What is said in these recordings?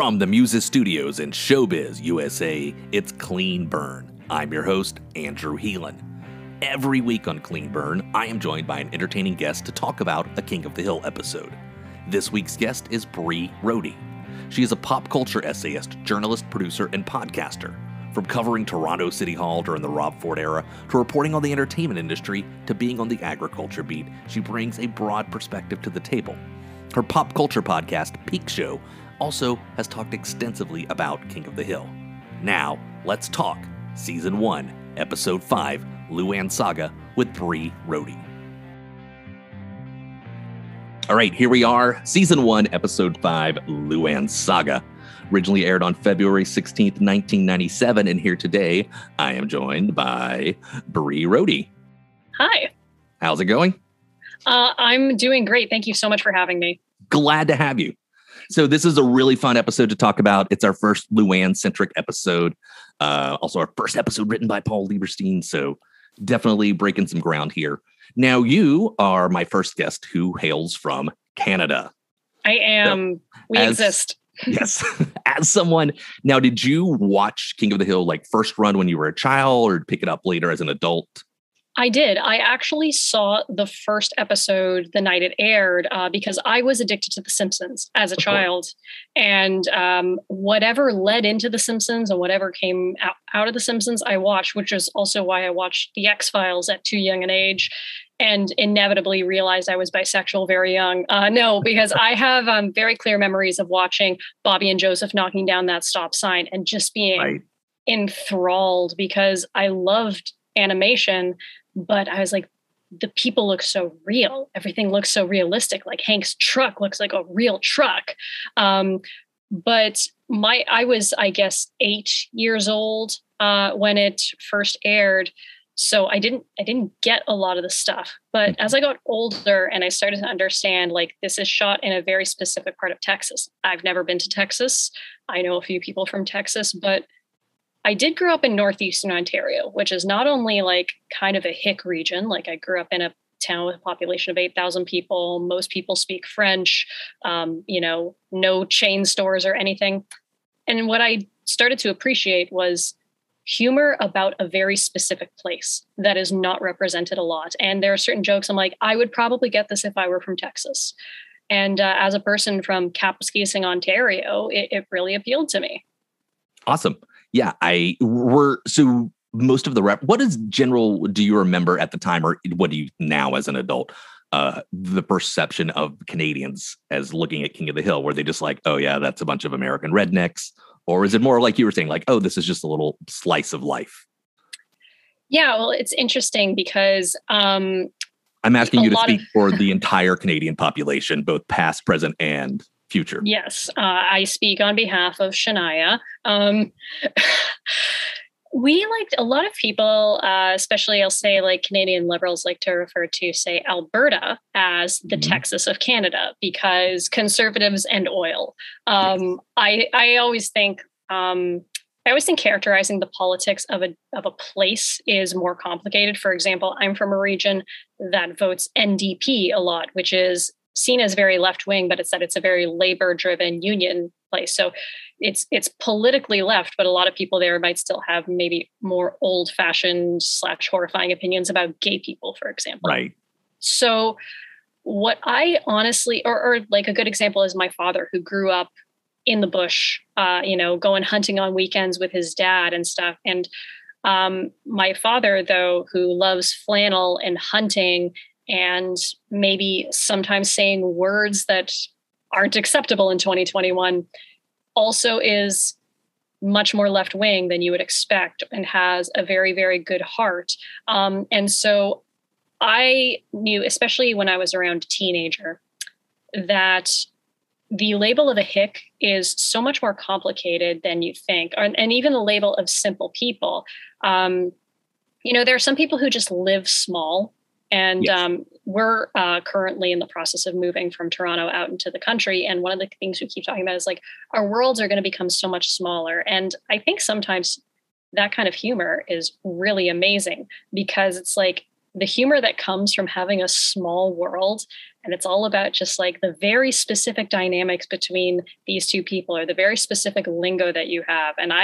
From the Muses Studios in Showbiz USA, it's Clean Burn. I'm your host, Andrew Heelan. Every week on Clean Burn, I am joined by an entertaining guest to talk about a King of the Hill episode. This week's guest is Bree Rohde. She is a pop culture essayist, journalist, producer, and podcaster. From covering Toronto City Hall during the Rob Ford era, to reporting on the entertainment industry, to being on the agriculture beat, she brings a broad perspective to the table. Her pop culture podcast, Peak Show, also has talked extensively about King of the Hill. Now, let's talk Season 1, Episode 5, Luann Saga with Bree Rohde. All right, here we are, Season 1, Episode 5, Luann Saga. Originally aired on February 16th, 1997, and here today, I am joined by Bree Rohde. Hi. How's it going? I'm doing great. Thank you so much for having me. Glad to have you. So this is a really fun episode to talk about. It's our first Luann-centric episode. Also our first episode written by Paul Lieberstein. So definitely breaking some ground here. Now you are my first guest who hails from Canada. I am. We exist. Yes. As someone, now did you watch King of the Hill like first run when you were a child or pick it up later as an adult? I did. I actually saw the first episode the night it aired because I was addicted to The Simpsons as a child. And whatever led into The Simpsons and whatever came out of The Simpsons, I watched, which is also why I watched The X-Files at too young an age and inevitably realized I was bisexual very young. No, because I have very clear memories of watching Bobby and Joseph knocking down that stop sign and just being enthralled because I loved animation. But I was like, the people look so real. Everything looks so realistic. Like Hank's truck looks like a real truck. But I was, I guess, 8 years old when it first aired. So I didn't get a lot of the stuff. But as I got older and I started to understand, like, this is shot in a very specific part of Texas. I've never been to Texas. I know a few people from Texas, but I did grow up in northeastern Ontario, which is not only like kind of a hick region. Like I grew up in a town with a population of 8,000 people. Most people speak French, no chain stores or anything. And what I started to appreciate was humor about a very specific place that is not represented a lot. And there are certain jokes I'm like, I would probably get this if I were from Texas. And as a person from Kapuskasing, Ontario, it really appealed to me. Awesome. Yeah, so most of the what is general, do you remember at the time, or what do you now as an adult, the perception of Canadians as looking at King of the Hill? Were they just like, oh yeah, that's a bunch of American rednecks? Or is it more like you were saying, like, oh, this is just a little slice of life? Yeah, well, it's interesting because I'm asking you to speak for the entire Canadian population, both past, present, and future. Yes, I speak on behalf of Shania. We a lot of people, especially I'll say like Canadian liberals like to refer to, say, Alberta as the Texas of Canada because conservatives and oil. I always think characterizing the politics of a place is more complicated. For example, I'm from a region that votes NDP a lot, which is seen as very left-wing, but it's a very labor-driven union place. So it's politically left, but a lot of people there might still have maybe more old-fashioned / horrifying opinions about gay people, for example. Right. So what I honestly, or like a good example is my father, who grew up in the bush, going hunting on weekends with his dad and stuff. And my father, though, who loves flannel and hunting and maybe sometimes saying words that aren't acceptable in 2021, also is much more left-wing than you would expect and has a very, very good heart. And so I knew, especially when I was around a teenager, that the label of a hick is so much more complicated than you think. And even the label of simple people. There are some people who just live small. And we're currently in the process of moving from Toronto out into the country. And one of the things we keep talking about is like our worlds are going to become so much smaller. And I think sometimes that kind of humor is really amazing because it's like the humor that comes from having a small world, and it's all about just like the very specific dynamics between these two people, or the very specific lingo that you have. And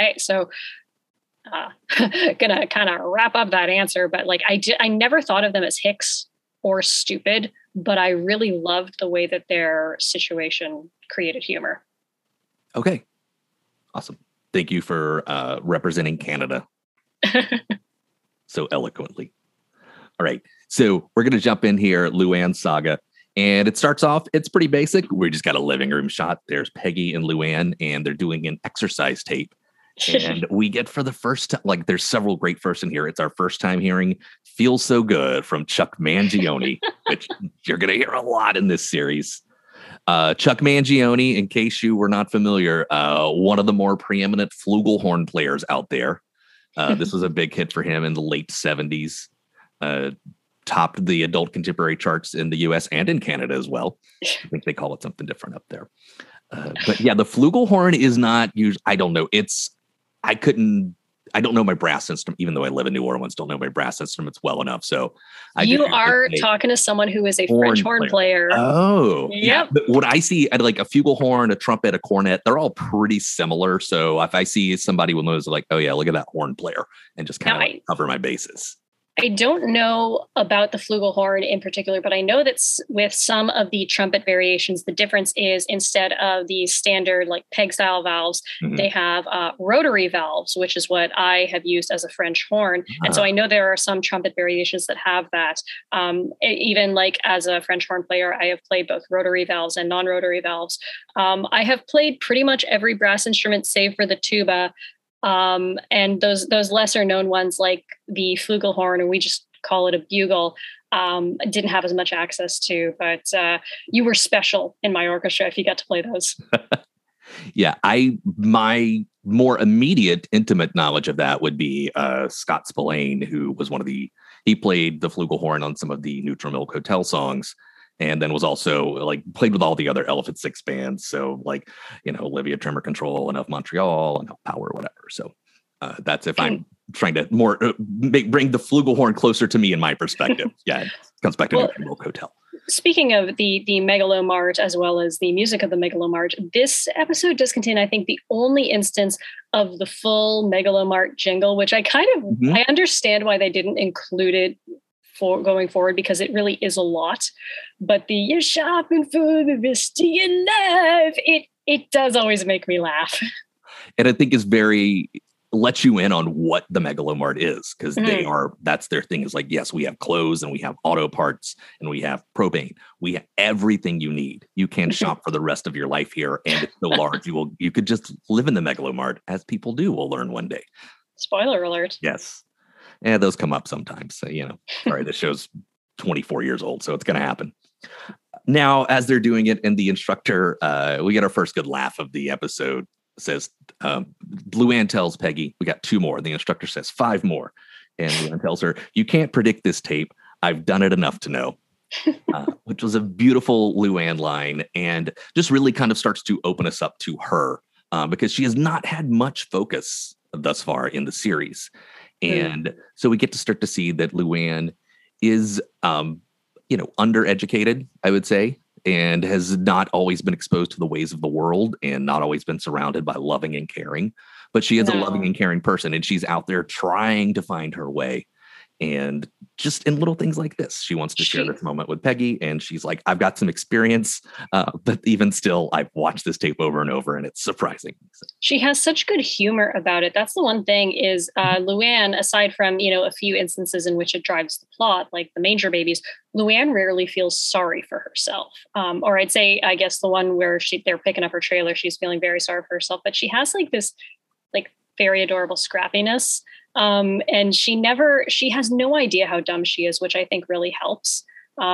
gonna kind of wrap up that answer, but like I never thought of them as hicks or stupid, but I really loved the way that their situation created humor. Okay. Awesome. Thank you for representing Canada so eloquently. All right. So we're going to jump in here, Luann Saga. And it starts off, it's pretty basic. We just got a living room shot. There's Peggy and Luann, and they're doing an exercise tape. And we get for the first time, like there's several great firsts in here. It's our first time hearing Feels So Good from Chuck Mangione, which you're going to hear a lot in this series. Chuck Mangione, in case you were not familiar, one of the more preeminent flugelhorn players out there. This was a big hit for him in the late 70s. Topped the adult contemporary charts in the US and in Canada as well. I think they call it something different up there. But yeah, the flugelhorn is not used. I don't know. I don't know my brass instrument, even though I live in New Orleans, don't know my brass instruments well enough. So you are talking to someone who is a French horn player. Oh, yep. Yeah. But what I see at like a flugelhorn, a trumpet, a cornet, they're all pretty similar. So if I see somebody with those, like, oh yeah, look at that horn player, and just kind of cover my bases. I don't know about the flugelhorn in particular, but I know that with some of the trumpet variations, the difference is instead of the standard like peg style valves, they have rotary valves, which is what I have used as a French horn. And so I know there are some trumpet variations that have that. Even like as a French horn player, I have played both rotary valves and non-rotary valves. I have played pretty much every brass instrument save for the tuba. And those lesser known ones like the flugelhorn, or we just call it a bugle, didn't have as much access to, but you were special in my orchestra if you got to play those. Yeah, my more immediate intimate knowledge of that would be Scott Spillane, who was he played the flugelhorn on some of the Neutral Milk Hotel songs. And then was also like played with all the other Elephant Six bands. So like, Olivia Tremor Control and Of Montreal and Of Power, whatever. So that's if I'm trying to more bring the flugelhorn closer to me in my perspective. Yeah, it comes back to Neutral Milk Hotel. Speaking of the Megalomart, as well as the music of the Megalomart, this episode does contain, I think, the only instance of the full Megalomart jingle, which I kind of, I understand why they didn't include it for going forward, because it really is a lot. But the "you're shopping for the best of your life," it does always make me laugh. And I think is very lets you in on what the Megalomart is, because that's their thing, is like, yes, we have clothes and we have auto parts and we have propane. We have everything you need. You can shop for the rest of your life here, and it's so large you could just live in the Megalomart, as people do. We'll learn one day. Spoiler alert. Yes. Yeah, those come up sometimes. So, sorry, this show's 24 years old, so it's going to happen. Now, as they're doing it, and the instructor, we get our first good laugh of the episode, says, Luann tells Peggy, we got 2 more. The instructor says 5 more. And Luann tells her, you can't predict this tape. I've done it enough to know. Which was a beautiful Luann line, and just really kind of starts to open us up to her, because she has not had much focus thus far in the series. And so we get to start to see that Luann is, undereducated, I would say, and has not always been exposed to the ways of the world, and not always been surrounded by loving and caring. But she is a loving and caring person, and she's out there trying to find her way. And just in little things like this, she wants to share this moment with Peggy, and she's like, I've got some experience, but even still, I've watched this tape over and over, and it's surprising. So. She has such good humor about it. That's the one thing is Luann, aside from, a few instances in which it drives the plot, like the manger babies, Luann rarely feels sorry for herself. Or I'd say, I guess the one where they're picking up her trailer, she's feeling very sorry for herself, but she has like this very adorable scrappiness. And she has no idea how dumb she is, which I think really helps.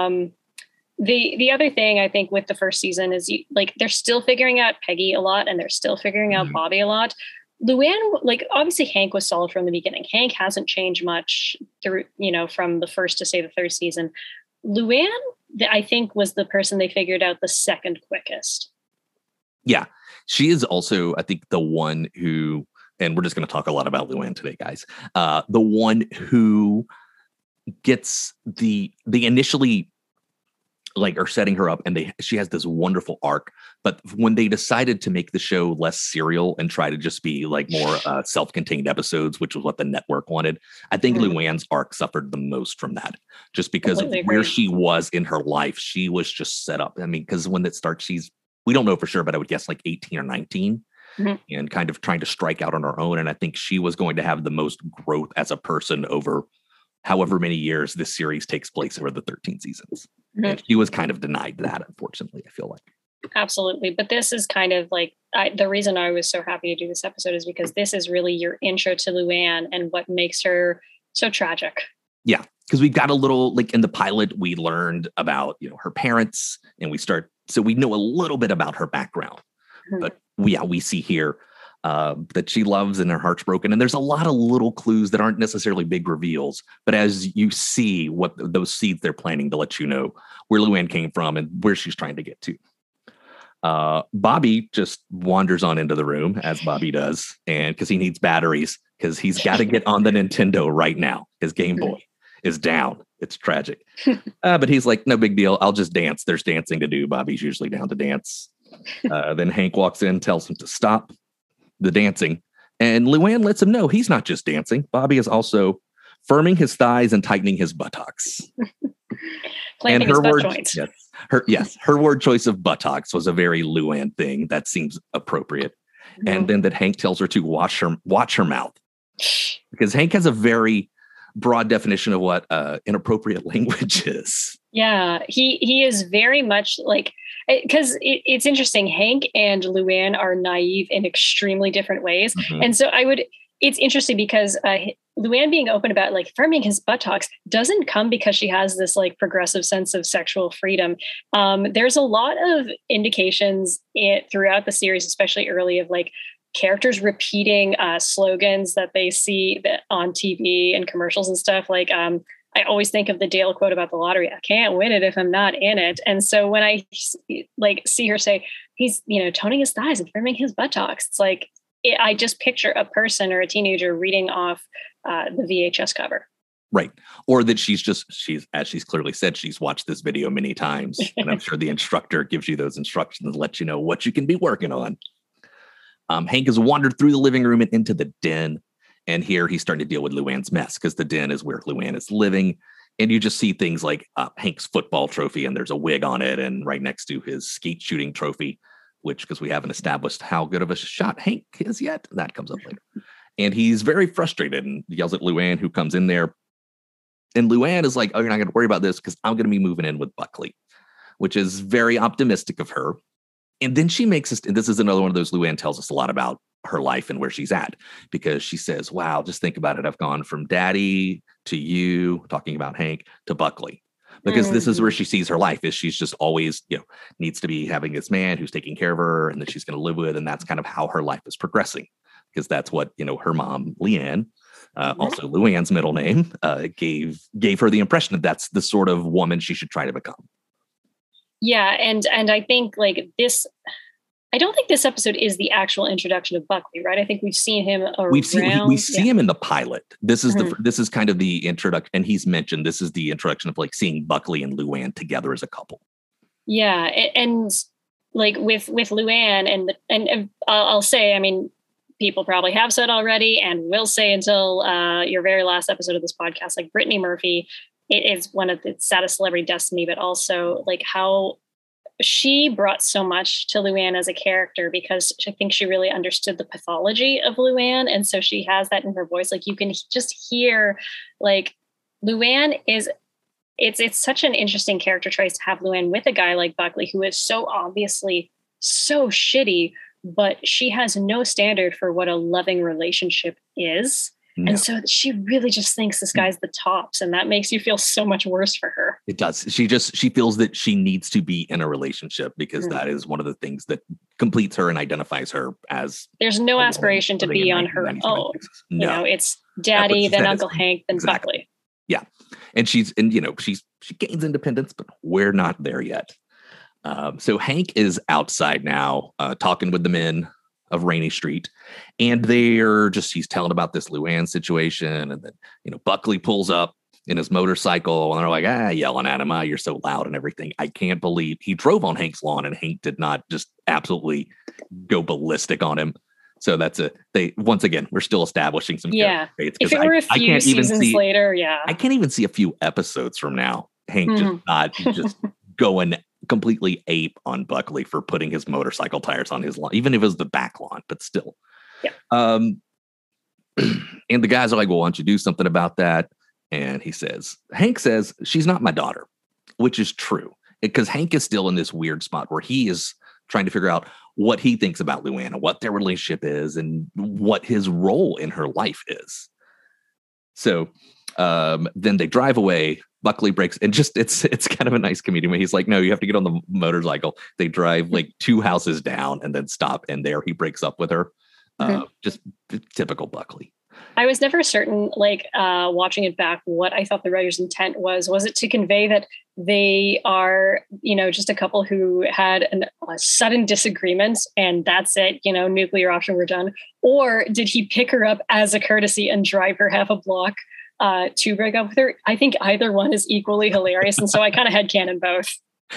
The other thing I think with the first season is they're still figuring out Peggy a lot, and they're still figuring out Bobby a lot. Luann, obviously Hank was solid from the beginning. Hank hasn't changed much through, from the first to say the third season. Luann, I think, was the person they figured out the second quickest. Yeah. She is also, I think, the one who, and we're just going to talk a lot about Luann today, guys. The one who gets they initially like are setting her up, and she has this wonderful arc. But when they decided to make the show less serial and try to just be like more self-contained episodes, which was what the network wanted, I think Luann's arc suffered the most from that, just because of where she was in her life. She was just set up. I mean, because when it starts, we don't know for sure, but I would guess like 18 or 19. And kind of trying to strike out on her own. And I think she was going to have the most growth as a person over however many years this series takes place over the 13 seasons. And she was kind of denied that, unfortunately, I feel like. Absolutely. But this is kind of like, the reason I was so happy to do this episode is because this is really your intro to Luann and what makes her so tragic. Yeah. Because we got a little, like in the pilot, we learned about, her parents, and so we know a little bit about her background. But we see here that she loves and her heart's broken. And there's a lot of little clues that aren't necessarily big reveals. But as you see what those seeds they're planting to let you know where Luann came from and where she's trying to get to. Bobby just wanders on into the room, as Bobby does, and because he needs batteries, because he's got to get on the Nintendo right now. His Game Boy is down. It's tragic. But he's like, no big deal. I'll just dance. There's dancing to do. Bobby's usually down to dance. Then Hank walks in, tells him to stop the dancing. And Luann lets him know he's not just dancing. Bobby is also firming his thighs and tightening his buttocks. And her word, her word choice of buttocks was a very Luann thing. That seems appropriate. And then that Hank tells her to watch her mouth, because Hank has a very broad definition of what inappropriate language is. Yeah, he is very much like, because it's interesting. Hank and Luann are naive in extremely different ways. And so it's interesting because Luann being open about like firming his buttocks doesn't come because she has this like progressive sense of sexual freedom. There's a lot of indications throughout the series, especially early, of like characters repeating slogans that they see on TV and commercials and stuff. Like I always think of the Dale quote about the lottery: "I can't win it if I'm not in it." And so when I like see her say he's toning his thighs and firming his buttocks, it's like I just picture a person or a teenager reading off the VHS cover. Right. Or that she's as she's clearly said, she's watched this video many times. And I'm sure the instructor gives you those instructions to let you know what you can be working on. Hank has wandered through the living room and into the den. And here he's starting to deal with Luann's mess, because the den is where Luann is living. And you just see things like Hank's football trophy, and there's a wig on it. And right next to his skeet shooting trophy, which, because we haven't established how good of a shot Hank is yet, that comes up later. And he's very frustrated and yells at Luann, who comes in there. And Luann is like, oh, you're not going to worry about this because I'm going to be moving in with Buckley, which is very optimistic of her. And then she makes us, and this is another one of those, Luann tells us a lot about her life and where she's at, because she says, wow, just think about it. I've gone from daddy to you, talking about Hank, to Buckley. Because this is where she sees her life, is she's just always, needs to be having this man who's taking care of her and that she's going to live with. And that's kind of how her life is progressing, because that's what, her mom, Leanne, also Luann's middle name, gave her the impression that that's the sort of woman she should try to become. Yeah. And I think like this, I don't think this episode is the actual introduction of Buckley, right? I think we've seen him around. We see him in the pilot. This is this is kind of the introduction, and he's mentioned this is the introduction of like seeing Buckley and Luann together as a couple. Yeah, and like with Luann and I'll say, I mean, people probably have said already and will say until your very last episode of this podcast, like Brittany Murphy, it is one of the saddest celebrity deaths to me, but also like how she brought so much to Luann as a character, because I think she really understood the pathology of Luann. And so she has that in her voice. Like you can just hear like Luann is, it's such an interesting character choice to have Luann with a guy like Buckley, who is so obviously so shitty, but she has no standard for what a loving relationship is. No. And so she really just thinks this guy's the tops, and that makes you feel so much worse for her. It does. She feels that she needs to be in a relationship, because that is one of the things that completes her and identifies her as. There's no aspiration to be on her own. No. It's daddy, then Uncle Hank, then Buckley. Yeah. And she gains independence, but we're not there yet. So Hank is outside now, talking with the men of Rainy Street, and he's telling about this Luann situation, and then Buckley pulls up, in his motorcycle, and they're like, yelling at him, you're so loud and everything. I can't believe he drove on Hank's lawn and Hank did not just absolutely go ballistic on him. So once again, we're still establishing some traits. If it were a few seasons later, I can't even see a few episodes from now, Hank just not just going completely ape on Buckley for putting his motorcycle tires on his lawn, even if it was the back lawn, but still. Yeah. And the guys are like, well, why don't you do something about that? And Hank says, she's not my daughter, which is true, because Hank is still in this weird spot where he is trying to figure out what he thinks about Luann, what their relationship is, and what his role in her life is. So then they drive away. Buckley breaks, and it's kind of a nice comedian where he's like, no, you have to get on the motorcycle. They drive like 2 houses down and then stop, and there he breaks up with her. Just typical Buckley. I was never certain, watching it back, what I thought the writer's intent was. Was it to convey that they are, just a couple who had a sudden disagreement and that's it, nuclear option, we're done? Or did he pick her up as a courtesy and drive her half a block to break up with her? I think either one is equally hilarious. And so I kind of headcanon both.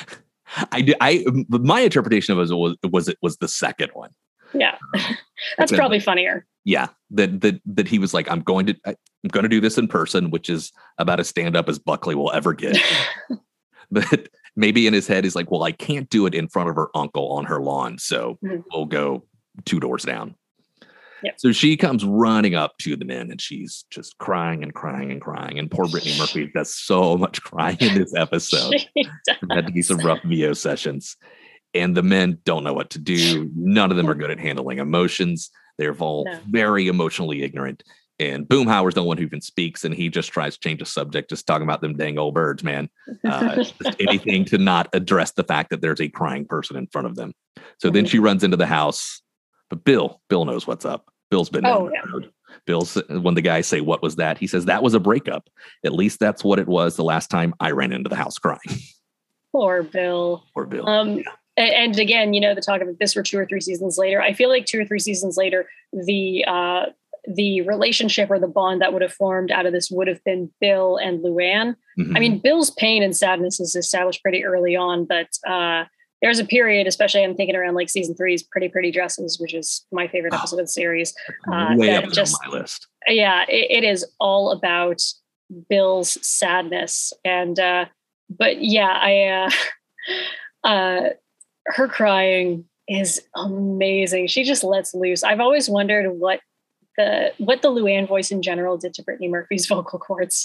My interpretation of it was the second one. Yeah. That's probably funnier. Yeah. That he was like, I'm going to do this in person, which is about as stand up as Buckley will ever get. But maybe in his head, he's like, well, I can't do it in front of her uncle on her lawn. So we'll go 2 doors down. Yep. So she comes running up to the men and she's just crying and crying and crying. And poor Brittany Murphy does so much crying in this episode. Had to be some rough VO sessions. And the men don't know what to do. None of them are good at handling emotions. They're all very emotionally ignorant. And Boomhauer's the one who even speaks, and he just tries to change the subject, just talking about them dang old birds, man. Just anything to not address the fact that there's a crying person in front of them. So then she runs into the house. But Bill knows what's up. Bill's been down the road. Bill's, when the guys say, what was that? He says, that was a breakup. At least that's what it was the last time I ran into the house crying. Poor Bill. Poor Bill. And again, the talk of this were 2 or 3 seasons later. I feel like 2 or 3 seasons later, the relationship or the bond that would have formed out of this would have been Bill and Luann. I mean, Bill's pain and sadness is established pretty early on, but there's a period, especially I'm thinking around like season 3's Pretty Dresses, which is my favorite episode of the series. Way up on my list. Yeah, it is all about Bill's sadness. And, but yeah, her crying is amazing. She just lets loose. I've always wondered what the Luann voice in general did to Brittany Murphy's vocal cords.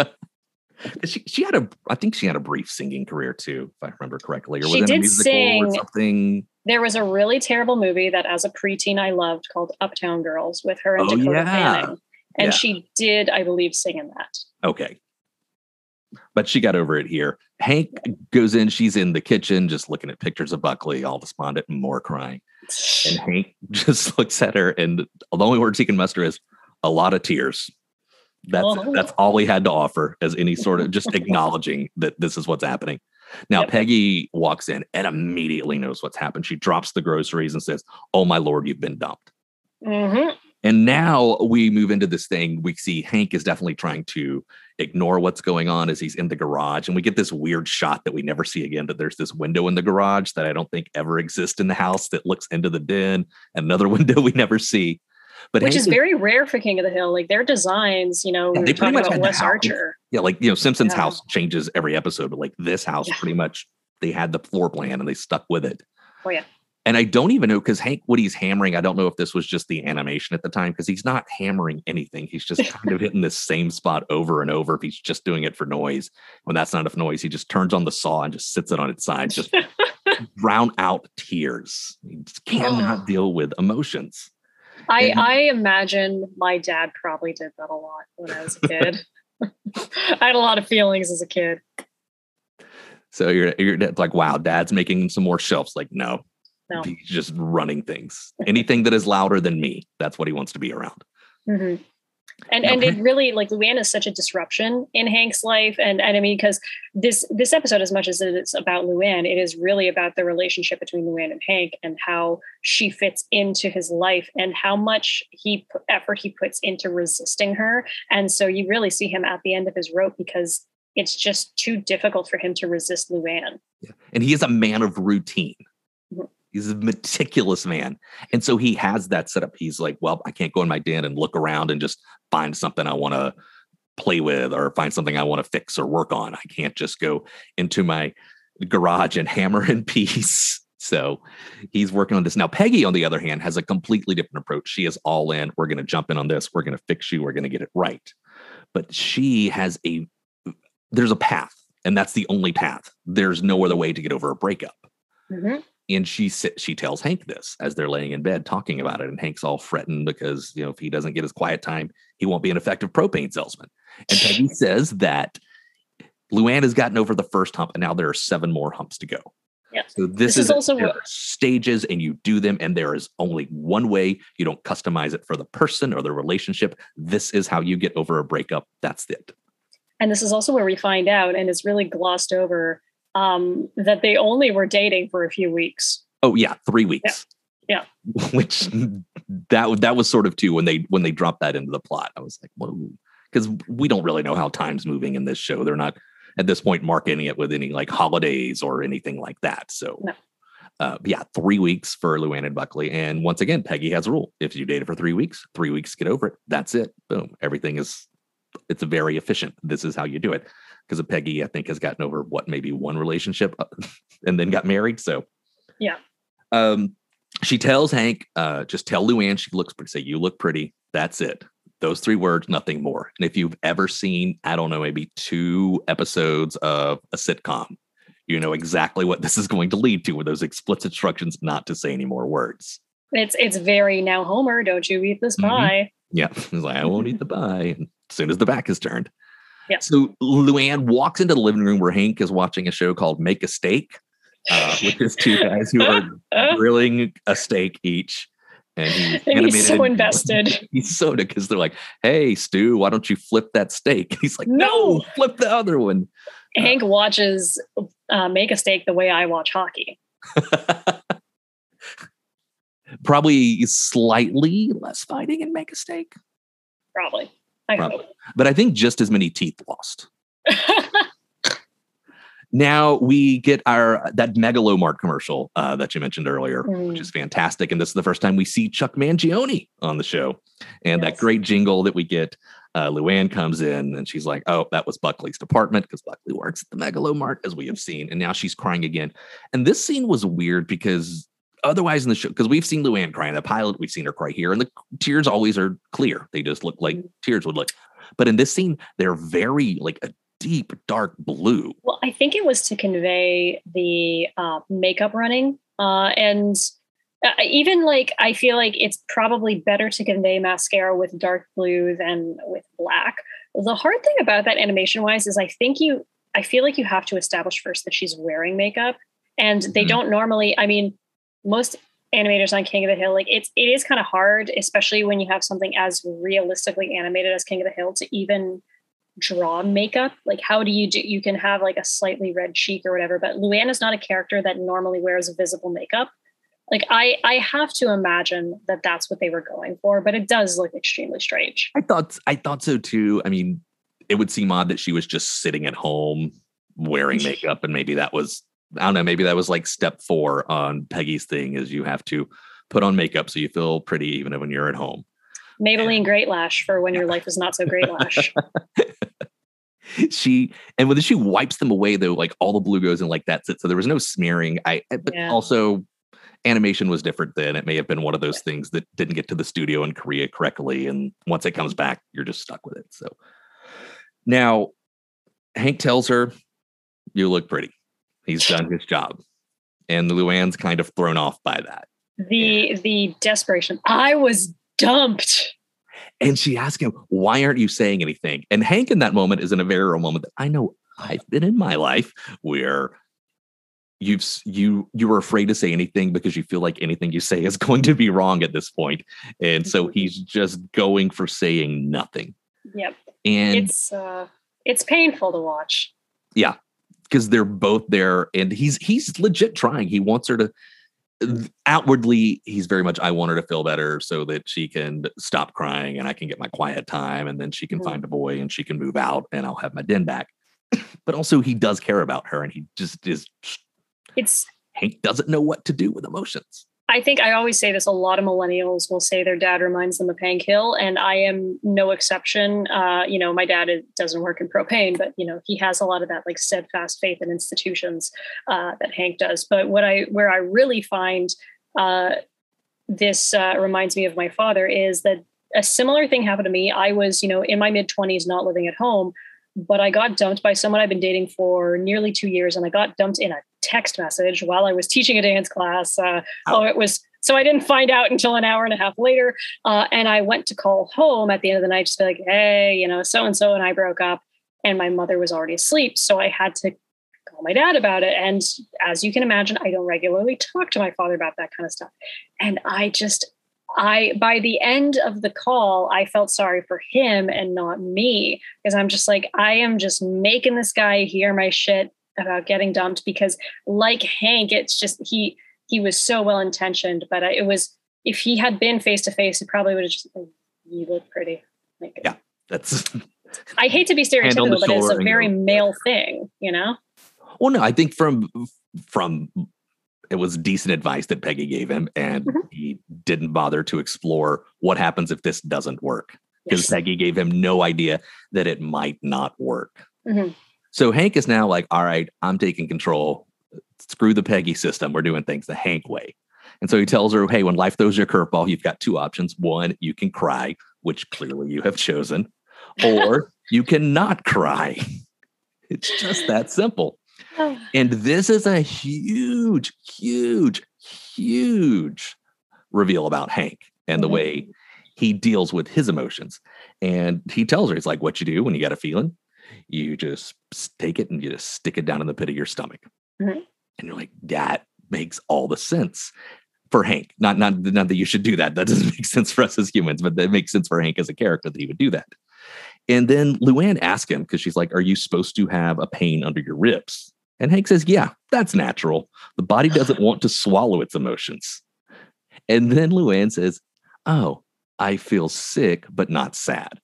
I think she had a brief singing career too, if I remember correctly. Or was she it did a musical sing or something? There was a really terrible movie that as a preteen I loved called Uptown Girls with her and Dakota Fanning. And she did, I believe, sing in that. Okay. But she got over it here. Hank goes in. She's in the kitchen just looking at pictures of Buckley, all despondent and more crying. And Hank just looks at her, and the only words he can muster is a lot of tears. That's all he had to offer as any sort of just acknowledging that this is what's happening. Now, Peggy walks in and immediately knows what's happened. She drops the groceries and says, oh, my Lord, you've been dumped. Mm-hmm. And now we move into this thing. We see Hank is definitely trying to ignore what's going on as he's in the garage. And we get this weird shot that we never see again, that there's this window in the garage that I don't think ever exists in the house that looks into the den, and another window we never see. But which is very rare for King of the Hill. Like their designs, we were talking about Wes Archer. Yeah, like, Simpson's house changes every episode, but like this house pretty much, they had the floor plan and they stuck with it. Oh, yeah. And I don't even know, because Hank, what he's hammering, I don't know if this was just the animation at the time, because he's not hammering anything. He's just kind of hitting this same spot over and over. If he's just doing it for noise, when that's not enough noise, he just turns on the saw and just sits it on its side, just drown out tears. He just cannot deal with emotions. I imagine my dad probably did that a lot when I was a kid. I had a lot of feelings as a kid. So you're like, wow, Dad's making some more shelves. Like, no. He's just running things. Anything that is louder than me, that's what he wants to be around. Mm-hmm. And it really, like, Luann is such a disruption in Hank's life. And I mean, because this episode, as much as it's about Luann, it is really about the relationship between Luann and Hank and how she fits into his life and how much effort he puts into resisting her. And so you really see him at the end of his rope because it's just too difficult for him to resist Luann. Yeah. And he is a man of routine. Mhm. He's a meticulous man. And so he has that set up. He's like, well, I can't go in my den and look around and just find something I want to play with or find something I want to fix or work on. I can't just go into my garage and hammer in peace. So he's working on this. Now, Peggy, on the other hand, has a completely different approach. She is all in. We're going to jump in on this. We're going to fix you. We're going to get it right. But she has there's a path, and that's the only path. There's no other way to get over a breakup. Mm-hmm. And she tells Hank this as they're laying in bed talking about it. And Hank's all fretting because, if he doesn't get his quiet time, he won't be an effective propane salesman. And Peggy says that Luann has gotten over the first hump and now there are 7 more humps to go. Yeah. So this is also stages and you do them. And there is only one way. You don't customize it for the person or the relationship. This is how you get over a breakup. That's it. And this is also where we find out, and it's really glossed over, that they only were dating for a few weeks. Oh yeah, 3 weeks. Yeah. Which that was sort of too when they dropped that into the plot. I was like, whoa, because we don't really know how time's moving in this show. They're not at this point marketing it with any like holidays or anything like that. So no. 3 weeks for Luann and Buckley. And once again, Peggy has a rule. If you dated for 3 weeks, 3 weeks, get over it. That's it. Boom. Everything it's very efficient. This is how you do it. Because Peggy, I think, has gotten over maybe one relationship and then got married. So, yeah. She tells Hank, just tell Luann she looks pretty. Say, you look pretty. That's it. Those 3 words, nothing more. And if you've ever seen, I don't know, maybe 2 episodes of a sitcom, you know exactly what this is going to lead to with those explicit instructions not to say any more words. It's very, now Homer, don't you eat this pie? Mm-hmm. Yeah. He's like, I won't eat the pie. As soon as the back is turned. Yeah. So Luann walks into the living room where Hank is watching a show called Make a Steak, which is 2 guys who are grilling a steak each. And he's so invested. He's so, because they're like, hey, Stu, why don't you flip that steak? He's like, no, flip the other one. Hank watches Make a Steak the way I watch hockey. Probably slightly less fighting in Make a Steak. Probably. I hope. But I think just as many teeth lost. Now we get that Megalomart commercial that you mentioned earlier, which is fantastic. And this is the first time we see Chuck Mangione on the show. And that great jingle that we get, Luann comes in and she's like, oh, that was Buckley's department because Buckley works at the Megalomart, as we have seen. And now she's crying again. And this scene was weird because otherwise in the show, because we've seen Luann cry in the pilot, we've seen her cry here, and the tears always are clear. They just look like tears would look. But in this scene, they're very like a deep, dark blue. Well, I think it was to convey the makeup running. And even like, I feel like it's probably better to convey mascara with dark blue than with black. The hard thing about that animation wise is I feel like you have to establish first that she's wearing makeup, and they don't normally, I mean, most animators on King of the Hill, like it is kind of hard, especially when you have something as realistically animated as King of the Hill, to even draw makeup. Like, how do you can have like a slightly red cheek or whatever, but Luann is not a character that normally wears visible makeup. Like I have to imagine that that's what they were going for, but it does look extremely strange. I thought so too. I mean, it would seem odd that she was just sitting at home wearing makeup, and maybe that was, I don't know, maybe that was like step 4 on Peggy's thing, is you have to put on makeup so you feel pretty even when you're at home. Maybelline Great Lash for when your life is not so great lash. When she wipes them away though, like all the blue goes in like that's it. So there was no smearing. Also animation was different then. It may have been one of those things that didn't get to the studio in Korea correctly. And once it comes back, you're just stuck with it. So now Hank tells her, you look pretty. He's done his job. And Luann's kind of thrown off by that. The desperation. I was dumped. And she asked him, why aren't you saying anything? And Hank in that moment is in a very real moment that I know I've been in my life where you were afraid to say anything because you feel like anything you say is going to be wrong at this point. And so he's just going for saying nothing. Yep. And it's painful to watch. Yeah, because they're both there and he's legit trying. He wants her to outwardly, he's very much, I want her to feel better so that she can stop crying and I can get my quiet time and then she can find a boy and she can move out and I'll have my den back. But also he does care about her and he just is. Hank doesn't know what to do with emotions. I think I always say this. A lot of millennials will say their dad reminds them of Hank Hill, and I am no exception. My dad doesn't work in propane, but he has a lot of that like steadfast faith in institutions that Hank does. But where I really find this reminds me of my father is that a similar thing happened to me. I was, in my mid-20s, not living at home, but I got dumped by someone I've been dating for nearly 2 years, and I got dumped in a text message while I was teaching a dance class. So I didn't find out until an hour and a half later. And I went to call home at the end of the night, just be like, hey, so-and-so and I broke up, and my mother was already asleep. So I had to call my dad about it. And as you can imagine, I don't regularly talk to my father about that kind of stuff. And by the end of the call, I felt sorry for him and not me, because I'm just like, I am just making this guy hear my shit about getting dumped, because like Hank, it's just, he was so well-intentioned, but it was, if he had been face-to-face, he probably would have just, you look pretty. Like, yeah, that's, I hate to be stereotypical, but it's a very male thing, Well, no, I think from it was decent advice that Peggy gave him, and he didn't bother to explore what happens if this doesn't work, because Peggy gave him no idea that it might not work. So Hank is now like, all right, I'm taking control. Screw the Peggy system. We're doing things the Hank way. And so he tells her, hey, when life throws you a curveball, you've got two options. One, you can cry, which clearly you have chosen, or you can not cry. It's just that simple. And this is a huge, huge, huge reveal about Hank and the way he deals with his emotions. And he tells her, he's like, what you do when you got a feeling, you just take it and you just stick it down in the pit of your stomach. And you're like, that makes all the sense for Hank. Not that you should do that. That doesn't make sense for us as humans, but that makes sense for Hank as a character that he would do that. And then Luann asks him, because she's like, are you supposed to have a pain under your ribs? And Hank says, yeah, that's natural. The body doesn't want to swallow its emotions. And then Luann says, oh, I feel sick, but not sad.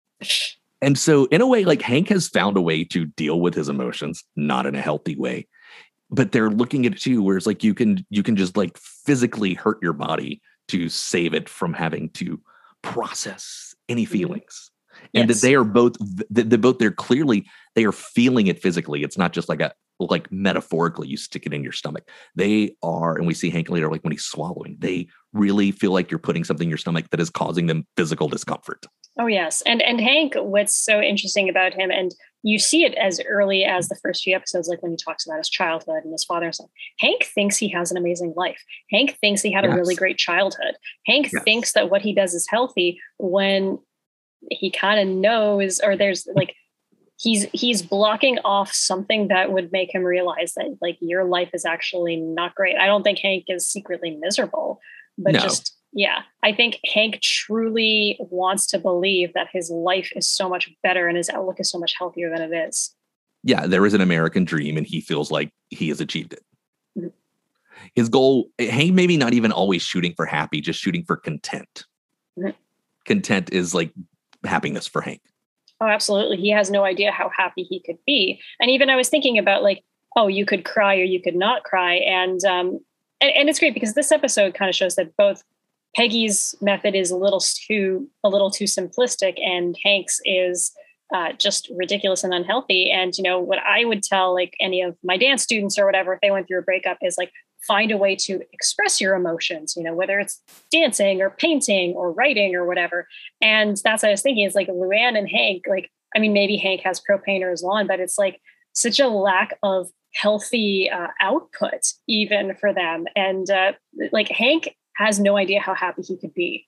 And so in a way, like Hank has found a way to deal with his emotions, not in a healthy way, but they're looking at it too, where it's like, you can just like physically hurt your body to save it from having to process any feelings. And that they are both, they're clearly, they are feeling it physically. It's not just like metaphorically, you stick it in your stomach. They are, and we see Hank later, like when he's swallowing, they really feel like you're putting something in your stomach that is causing them physical discomfort. Oh, yes. And Hank, what's so interesting about him, and you see it as early as the first few episodes, like when he talks about his childhood and his father and stuff. Hank thinks he has an amazing life. Hank thinks he had a really great childhood. Hank thinks that what he does is healthy, when he kind of knows, or there's like, he's blocking off something that would make him realize that like your life is actually not great. I don't think Hank is secretly miserable, but I think Hank truly wants to believe that his life is so much better and his outlook is so much healthier than it is. Yeah, there is an American dream and he feels like he has achieved it. His goal, Hank maybe not even always shooting for happy, just shooting for content. Content is like happiness for Hank. Oh, absolutely. He has no idea how happy he could be. And even I was thinking about like, oh, you could cry or you could not cry. And it's great because this episode kind of shows that both Peggy's method is a little too simplistic, and Hank's is just ridiculous and unhealthy. And, what I would tell like any of my dance students or whatever, if they went through a breakup, is like, find a way to express your emotions, whether it's dancing or painting or writing or whatever. And that's what I was thinking, is like Luann and Hank, like, I mean, maybe Hank has propane or his lawn, but it's like such a lack of healthy output even for them. And like Hank has no idea how happy he could be.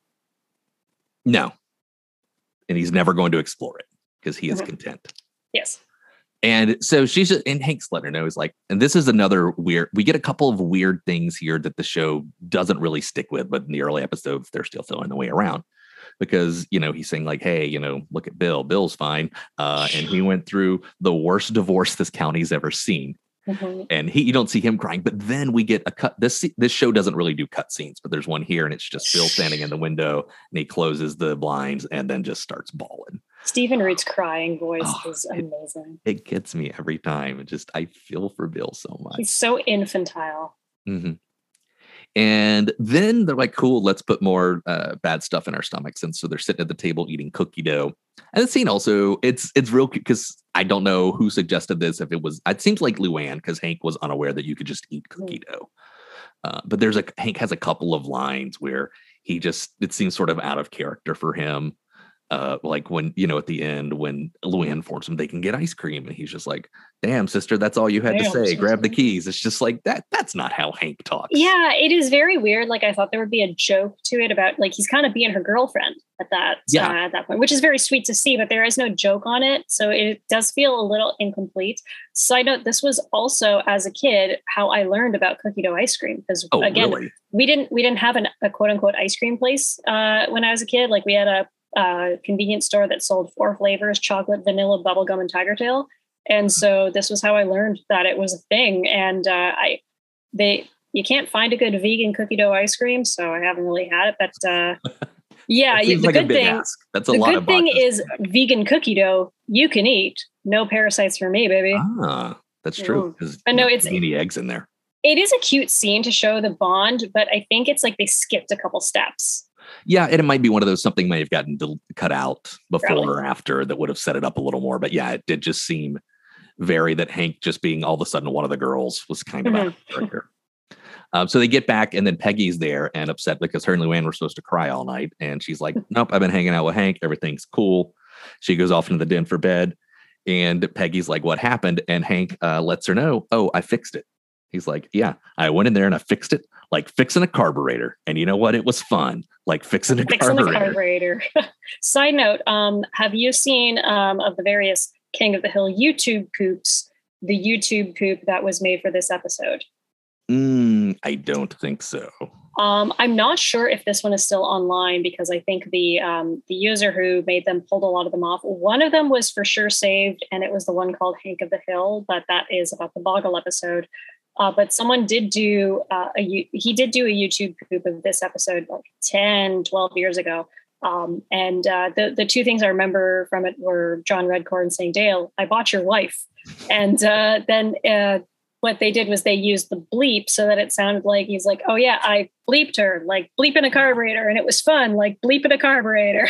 No. And he's never going to explore it because he is content. Yes. And so she's just, and Hank's letting her know, is like, and this is another weird, we get a couple of weird things here that the show doesn't really stick with, but in the early episodes, they're still throwing the way around because, he's saying like, hey, look at Bill's fine. And he went through the worst divorce this county's ever seen. Mm-hmm. And you don't see him crying, but then we get a cut. This show doesn't really do cut scenes, but there's one here and it's just Bill standing in the window and he closes the blinds and then just starts bawling. Stephen Root's crying voice is amazing. It gets me every time. I feel for Bill so much. He's so infantile. Mm-hmm. And then they're like, cool, let's put more bad stuff in our stomachs. And so they're sitting at the table eating cookie dough. And the scene also, it's real cute because I don't know who suggested this. It seems like Luann, because Hank was unaware that you could just eat cookie dough. But Hank has a couple of lines where it seems sort of out of character for him. Like when, at the end, when Luann informs him they can get ice cream and he's just like, damn, sister, that's all you had to say. Grab the keys. It's just like that's not how Hank talks. Yeah, it is very weird. Like I thought there would be a joke to it about like he's kind of being her girlfriend at that point, which is very sweet to see, but there is no joke on it. So it does feel a little incomplete. Side note, this was also as a kid how I learned about cookie dough ice cream. Because again, really? we didn't have a quote unquote ice cream place when I was a kid. Like we had a convenience store that sold 4 flavors: chocolate, vanilla, bubblegum, and tiger tail. And so this was how I learned that it was a thing. And you can't find a good vegan cookie dough ice cream, so I haven't really had it. But yeah, the like good thing. That's a lot good of thing is vegan cookie dough you can eat. No parasites for me, baby. Ah, that's true. But no, it's any eggs in there. It is a cute scene to show the bond, but I think it's like they skipped a couple steps. Yeah, and it might be one of those, something may have gotten cut out before or after that would have set it up a little more. But yeah, it did just seem that Hank just being all of a sudden one of the girls was kind of out of character. So they get back and then Peggy's there and upset because her and Luann were supposed to cry all night. And she's like, nope, I've been hanging out with Hank. Everything's cool. She goes off into the den for bed. And Peggy's like, what happened? And Hank lets her know, oh, I fixed it. He's like, yeah, I went in there and I fixed it like fixing a carburetor. And you know what? It was fun. Like fixing a carburetor. Side note, have you seen of the various King of the Hill YouTube poops, the YouTube poop that was made for this episode? I don't think so. I'm not sure if this one is still online because I think the user who made them pulled a lot of them off. One of them was for sure saved, and it was the one called Hank of the Hill, but that is about the Boggle episode. But someone did do a YouTube poop of this episode like 10, 12 years ago. And the two things I remember from it were John Redcorn saying, Dale, I bought your wife. And then what they did was they used the bleep so that it sounded like he's like, oh yeah, I bleeped her, like bleeping a carburetor. And it was fun, like bleeping a carburetor.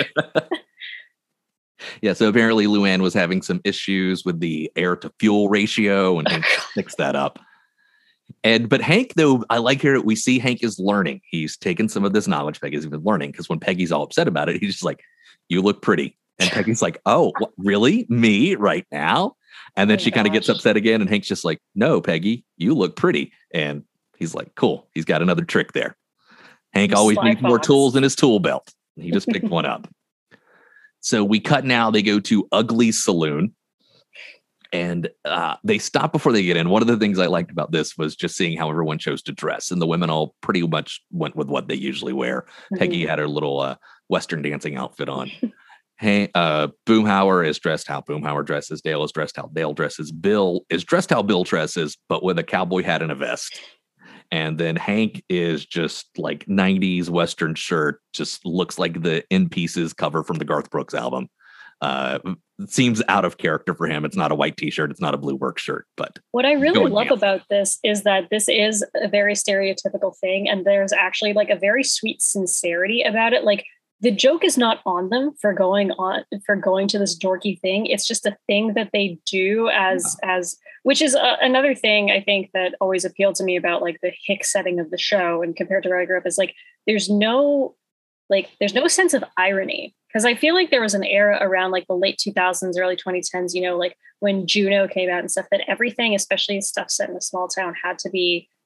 Yeah, so apparently Luann was having some issues with the air to fuel ratio and Hank fixed that up. But Hank, though, I like here we see Hank is learning. He's taken some of this knowledge Peggy's been learning because when Peggy's all upset about it, he's just like, you look pretty. And Peggy's like, oh, what, really? Me right now? And then she kind of gets upset again. And Hank's just like, no, Peggy, you look pretty. And he's like, cool. He's got another trick there. Hank always needs more tools in his tool belt. He just picked one up. So we cut now. They go to Ugly's Saloon. And they stop before they get in. One of the things I liked about this was just seeing how everyone chose to dress. And the women all pretty much went with what they usually wear. Mm-hmm. Peggy had her little Western dancing outfit on. Hey, Boomhauer is dressed how Boomhauer dresses. Dale is dressed how Dale dresses. Bill is dressed how Bill dresses, but with a cowboy hat and a vest. And then Hank is just like 90s Western shirt, just looks like the In Pieces cover from the Garth Brooks album. It seems out of character for him. It's not a white t-shirt. It's not a blue work shirt. But what I really love about this is that this is a very stereotypical thing. And there's actually like a very sweet sincerity about it. Like the joke is not on them for going to this dorky thing. It's just a thing that they do as which is another thing I think that always appealed to me about like the hick setting of the show. And compared to where I grew up is like, there's no sense of irony. Because I feel like there was an era around like the late 2000s, early 2010s, you know, like when Juno came out and stuff, that everything, especially stuff set in a small town, had to be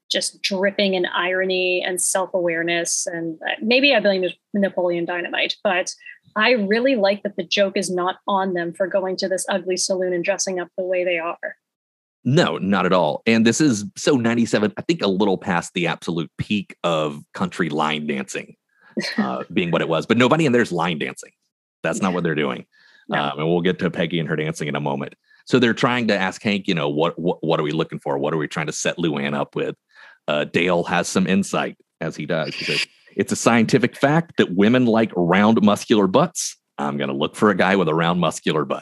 just dripping in irony and self-awareness. And maybe I blame Napoleon Dynamite, but I really like that the joke is not on them for going to this ugly saloon and dressing up the way they are. No, not at all. And this is so 97, I think a little past the absolute peak of country line dancing being what it was. But nobody in there's line dancing. That's not what they're doing. No. And we'll get to Peggy and her dancing in a moment. So they're trying to ask Hank, what are we looking for? What are we trying to set Luann up with? Dale has some insight, as he does. He says, it's a scientific fact that women like round, muscular butts. I'm going to look for a guy with a round, muscular butt.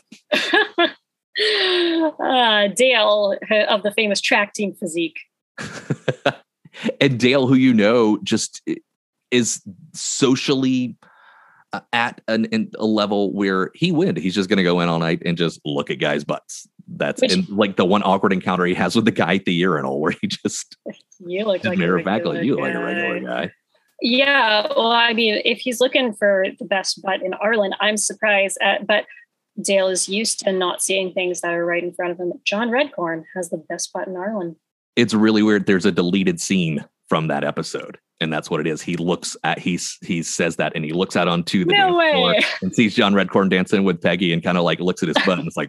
Dale of the famous track team physique. And Dale, who just is socially at a level where he would. He's just going to go in all night and just look at guys' butts. That's like the one awkward encounter he has with the guy at the urinal where he just you look like a regular guy. Yeah, well, I mean, if he's looking for the best butt in Ireland, I'm surprised. But Dale is used to not seeing things that are right in front of him. John Redcorn has the best butt in Ireland. It's really weird. There's a deleted scene from that episode, and that's what it is. He looks at he says that, and he looks out onto the dance floor and sees John Redcorn dancing with Peggy, and kind of like looks at his butt, and it's like,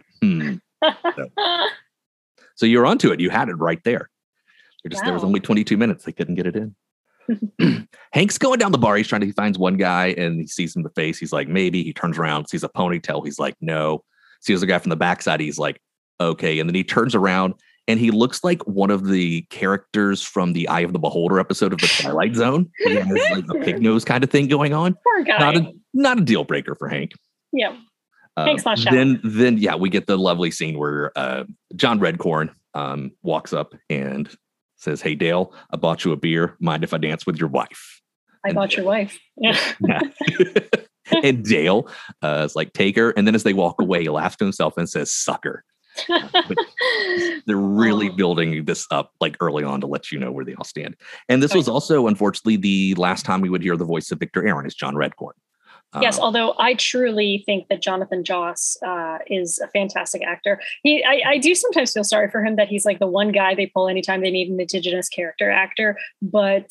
So you're onto it. You had it right there. There was only 22 minutes. They couldn't get it in. Hank's going down the bar. He finds one guy and he sees him in the face. He's like, maybe. He turns around, sees a ponytail. He's like, no. Sees a guy from the backside. He's like, okay. And then he turns around and he looks like one of the characters from the Eye of the Beholder episode of the Twilight Zone. He has like a pig nose kind of thing going on. Poor guy. Not a deal breaker for Hank. Yeah. Hank's not shy. Then we get the lovely scene where John Redcorn walks up and says, hey, Dale, I bought you a beer. Mind if I dance with your wife? I bought your wife. Yeah. And Dale is like, take her. And then as they walk away, he laughs to himself and says, sucker. They're really building this up like early on to let you know where they all stand. And this was also, unfortunately, the last time we would hear the voice of Victor Aaron as John Redcorn. Yes, although I truly think that Jonathan Joss is a fantastic actor. I do sometimes feel sorry for him that he's like the one guy they pull anytime they need an Indigenous character actor. But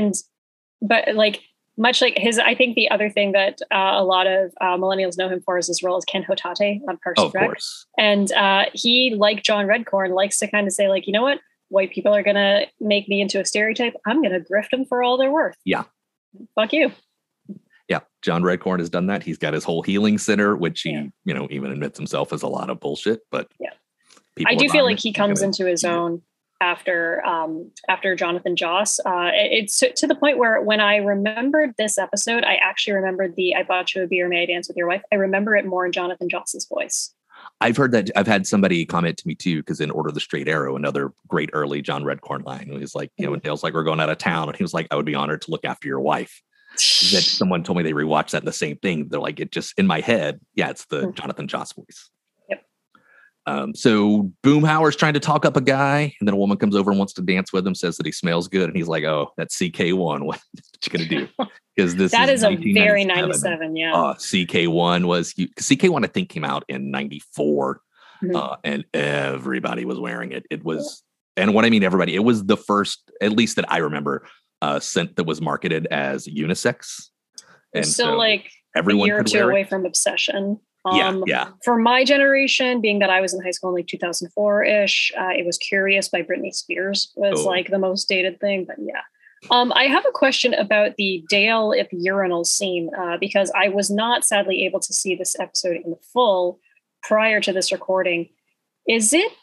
like much like his, I think the other thing that a lot of millennials know him for is his role as Ken Hotate on Parks and Rec. And he, like John Redcorn, likes to kind of say like, you know what, white people are going to make me into a stereotype. I'm going to grift them for all they're worth. Yeah. Fuck you. Yeah, John Redcorn has done that. He's got his whole healing center, which he, even admits himself as a lot of bullshit. But I do feel like he comes into his own after Jonathan Joss. It's to the point where when I remembered this episode, I actually remembered the "I bought you a beer, may I dance with your wife." I remember it more in Jonathan Joss's voice. I've heard that. I've had somebody comment to me too, because in Order of the Straight Arrow, another great early John Redcorn line, he's like, when Dale's like, we're going out of town, and he was like, I would be honored to look after your wife. That someone told me they rewatched that, and the same thing. They're like, it just in my head. Yeah, it's the Jonathan Joss voice. Yep. So Boomhauer's trying to talk up a guy, and then a woman comes over and wants to dance with him, says that he smells good, and he's like, "Oh, that's CK1. What you gonna do?" Because that is a very 97. Yeah. CK1 was CK1. I think came out in 94, and everybody was wearing it. It was, and what I mean, everybody. It was the first, at least that I remember. Scent that was marketed as unisex, and still so like everyone a year or two away from Obsession. Yeah. For my generation, being that I was in high school in like 2004-ish, it was Curious by Britney Spears was like the most dated thing. But yeah, I have a question about the Dale at the urinal scene because I was not sadly able to see this episode in full prior to this recording. Is it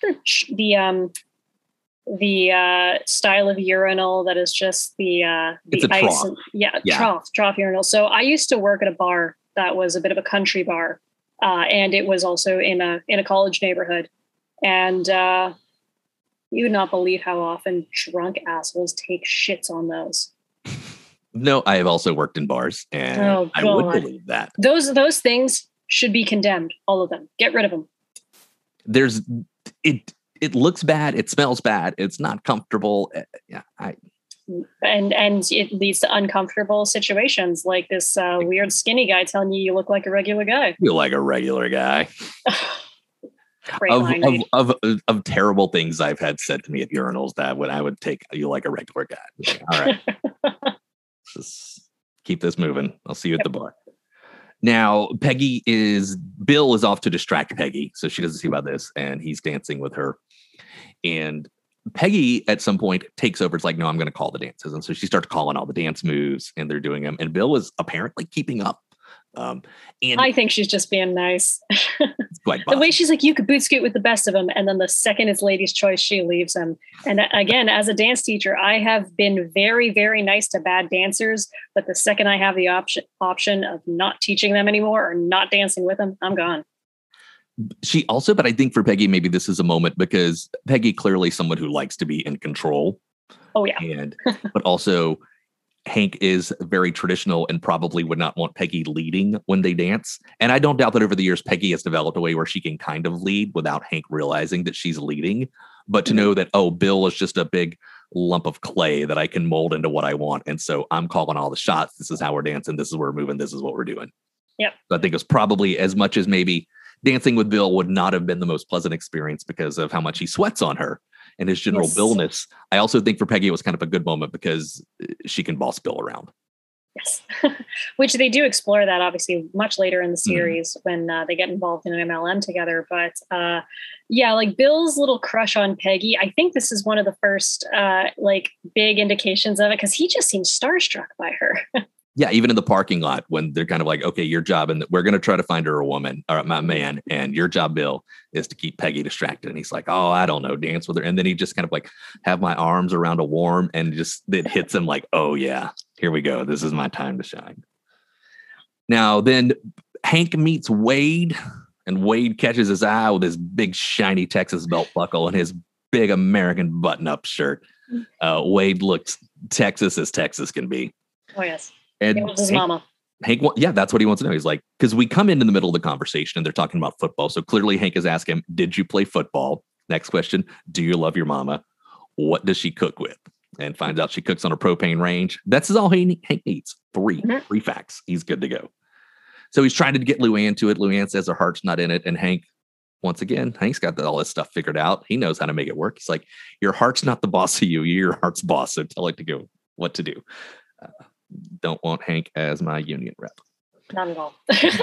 the style of urinal that is just the ice trough urinal. So I used to work at a bar that was a bit of a country bar, and it was also in a college neighborhood. And you would not believe how often drunk assholes take shits on those. No, I have also worked in bars, and I would believe that those things should be condemned. All of them. Get rid of them. It looks bad. It smells bad. It's not comfortable. And it leads to uncomfortable situations like this weird skinny guy telling you look like a regular guy. You look like a regular guy. Great line read. Of terrible things I've had said to me at urinals that when I would take you like a regular guy. All right. Just keep this moving. I'll see you at the bar. Now, Bill is off to distract Peggy, so she doesn't see about this, and he's dancing with her. And Peggy, at some point, takes over. It's like, no, I'm going to call the dances. And so she starts calling all the dance moves, and they're doing them. And Bill is apparently keeping up. And I think she's just being nice. Quite the way she's like, you could boot scoot with the best of them. And then the second it's ladies' choice, she leaves him. And again, as a dance teacher, I have been very, very nice to bad dancers. But the second I have the option of not teaching them anymore or not dancing with them, I'm gone. She also, but I think for Peggy, maybe this is a moment because Peggy clearly someone who likes to be in control. Oh, yeah. But also Hank is very traditional and probably would not want Peggy leading when they dance. And I don't doubt that over the years, Peggy has developed a way where she can kind of lead without Hank realizing that she's leading. But to know that, oh, Bill is just a big lump of clay that I can mold into what I want. And so I'm calling all the shots. This is how we're dancing. This is where we're moving. This is what we're doing. Yep. So I think it's probably as much as maybe dancing with Bill would not have been the most pleasant experience because of how much he sweats on her and his general Billness. I also think for Peggy, it was kind of a good moment because she can boss Bill around. Yes. Which they do explore that obviously much later in the series when they get involved in an MLM together. But like Bill's little crush on Peggy, I think this is one of the first big indications of it because he just seems starstruck by her. Yeah, even in the parking lot when they're kind of like, okay, your job, and we're going to try to find her a woman or my man, and your job, Bill, is to keep Peggy distracted. And he's like, oh, I don't know, dance with her. And then he just kind of like have my arms around a worm and just it hits him like, oh yeah, here we go. This is my time to shine. Now then Hank meets Wade and Wade catches his eye with his big shiny Texas belt buckle and his big American button-up shirt. Wade looks Texas as Texas can be. Oh yes. And he loves his mama. Hank, that's what he wants to know. He's like, because we come in the middle of the conversation and they're talking about football. So clearly Hank is asking him, did you play football? Next question, do you love your mama? What does she cook with? And finds out she cooks on a propane range. That's all Hank needs. Three facts. He's good to go. So he's trying to get Luann to it. Luann says her heart's not in it. And Hank, once again, Hank's got all this stuff figured out. He knows how to make it work. He's like, your heart's not the boss of you. You're your heart's boss. So tell it to go what to do. Don't want Hank as my union rep. Not at all.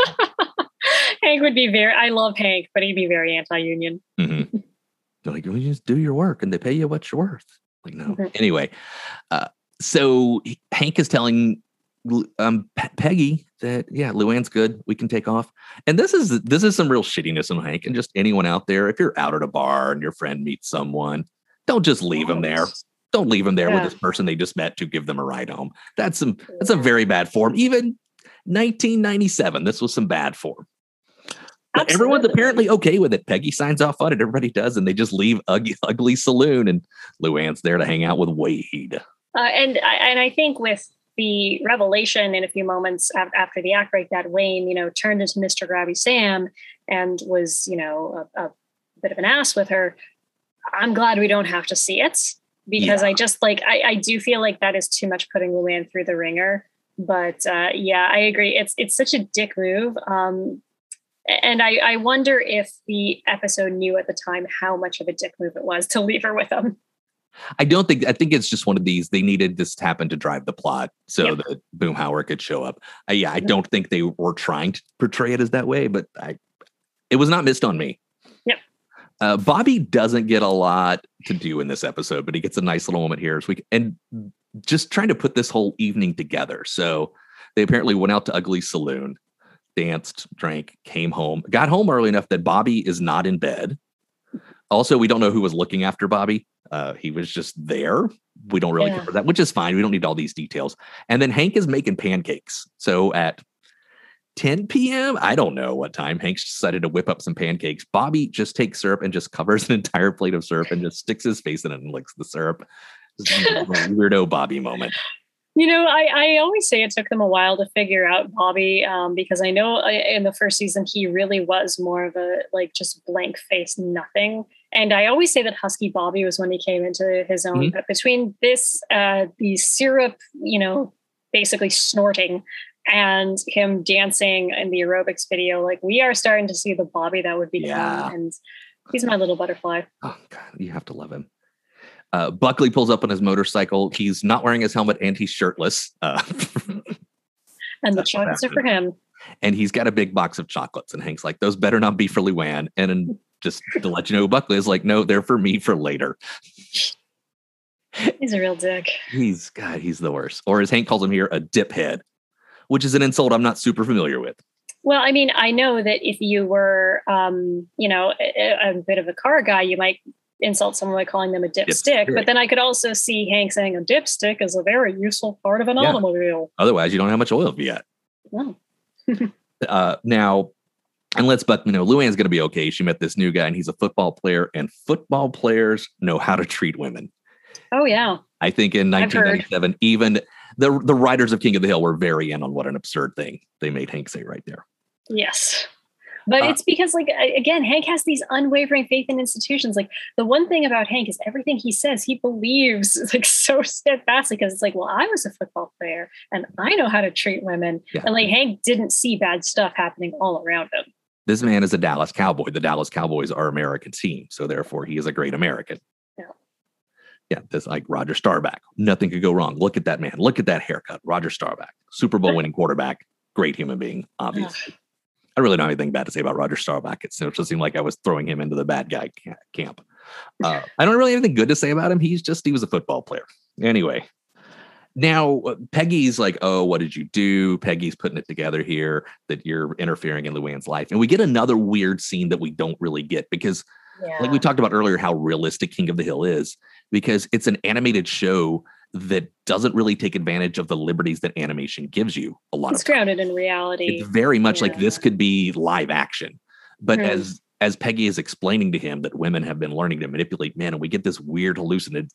Hank would be I love Hank, but he'd be very anti-union. Mm-hmm. They're like, you just do your work and they pay you what you're worth. Like, no. Mm-hmm. Anyway, so Hank is telling Peggy that, Luann's good. We can take off. And this is some real shittiness on Hank and just anyone out there. If you're out at a bar and your friend meets someone, don't just leave him there. Don't leave them there with this person they just met to give them a ride home. That's a very bad form. Even 1997, this was some bad form. But everyone's apparently okay with it. Peggy signs off on it. Everybody does. And they just leave Ugly Saloon. And Luann's there to hang out with Wade. And I think with the revelation in a few moments after the act break that Wayne, turned into Mr. Grabby Sam and was, a bit of an ass with her. I'm glad we don't have to see it. Because I just I do feel like that is too much putting Luann through the ringer. But I agree. It's such a dick move. And I wonder if the episode knew at the time how much of a dick move it was to leave her with him. I think it's just one of these. They needed this to happen to drive the plot so that Boomhauer could show up. I don't think they were trying to portray it as that way, but it was not missed on me. Bobby doesn't get a lot to do in this episode, but he gets a nice little moment here. And just trying to put this whole evening together. So they apparently went out to Ugly Saloon, danced, drank, came home, got home early enough that Bobby is not in bed. Also, we don't know who was looking after Bobby. He was just there. We don't really care for that, which is fine. We don't need all these details. And then Hank is making pancakes. So at 10 p.m. I don't know what time Hank decided to whip up some pancakes. Bobby just takes syrup and just covers an entire plate of syrup and just sticks his face in it and licks the syrup. This is a weirdo Bobby moment. I always say it took them a while to figure out Bobby because I know in the first season he really was more of a just blank face, nothing. And I always say that Husky Bobby was when he came into his own. But between this, the syrup, basically snorting, and him dancing in the aerobics video, we are starting to see the Bobby that would become. And He's my little butterfly. Oh, God, you have to love him. Buckley pulls up on his motorcycle. He's not wearing his helmet and he's shirtless. And the chocolates are for him. And he's got a big box of chocolates. And Hank's like, those better not be for Luann. And just to let you know, Buckley is like, no, they're for me for later. He's a real dick. He's the worst. Or as Hank calls him here, a dip head, which is an insult I'm not super familiar with. Well, I mean, I know that if you were, a bit of a car guy, you might insult someone by calling them a dipstick. But then I could also see Hank saying a dipstick is a very useful part of an automobile. Otherwise, you don't have much oil yet. No. Now, and let's Buck, Luann's going to be okay. She met this new guy and he's a football player, and football players know how to treat women. Oh, yeah. I think in 1997, even the writers of King of the Hill were very in on what an absurd thing they made Hank say right there. Yes. But it's because, again, Hank has these unwavering faith in institutions. Like, the one thing about Hank is everything he says, he believes so steadfastly, because it's like, well, I was a football player and I know how to treat women. Yeah. And Hank didn't see bad stuff happening all around him. This man is a Dallas Cowboy. The Dallas Cowboys are American team. So therefore he is a great American. Yeah, that's like Roger Staubach. Nothing could go wrong. Look at that man. Look at that haircut. Roger Staubach, Super Bowl winning quarterback, great human being, obviously. I really don't have anything bad to say about Roger Staubach. It just seemed like I was throwing him into the bad guy camp. I don't really have anything good to say about him. He was a football player. Anyway, now Peggy's like, oh, what did you do? Peggy's putting it together here that you're interfering in Luann's life. And we get another weird scene that we don't really get because like we talked about earlier, how realistic King of the Hill is, because it's an animated show that doesn't really take advantage of the liberties that animation gives you a lot of. It's grounded in reality. It's very much like this could be live action. But as Peggy is explaining to him that women have been learning to manipulate men, and we get this weird hallucination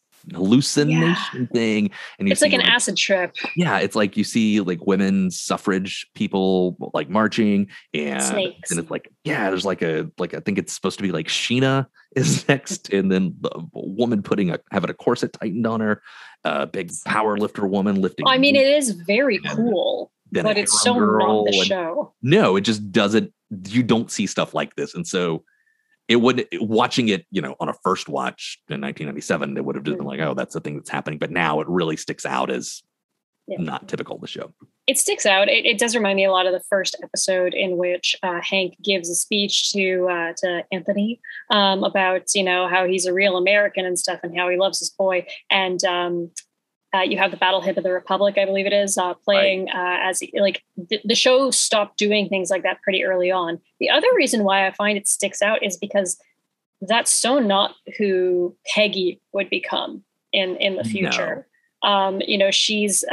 thing. And it's like an acid trip. Yeah. It's like you see like women's suffrage people like marching, and snakes. And it's like, there's I think it's supposed to be like Sheena is next. And then the woman having a corset tightened on her, big power lifter woman lifting. I mean, it is very cool, but it's so not the show. No, it just doesn't. You don't see stuff like this. And so watching it, on a first watch in 1997, it would have just been like, oh, that's the thing that's happening. But now it really sticks out as not typical of the show. It sticks out. It does remind me a lot of the first episode in which Hank gives a speech to Anthony about, how he's a real American and stuff and how he loves his boy. And you have the Battle Hymn of the Republic, I believe it is, playing as the show stopped doing things like that pretty early on. The other reason why I find it sticks out is because that's so not who Peggy would become in the future. No. She's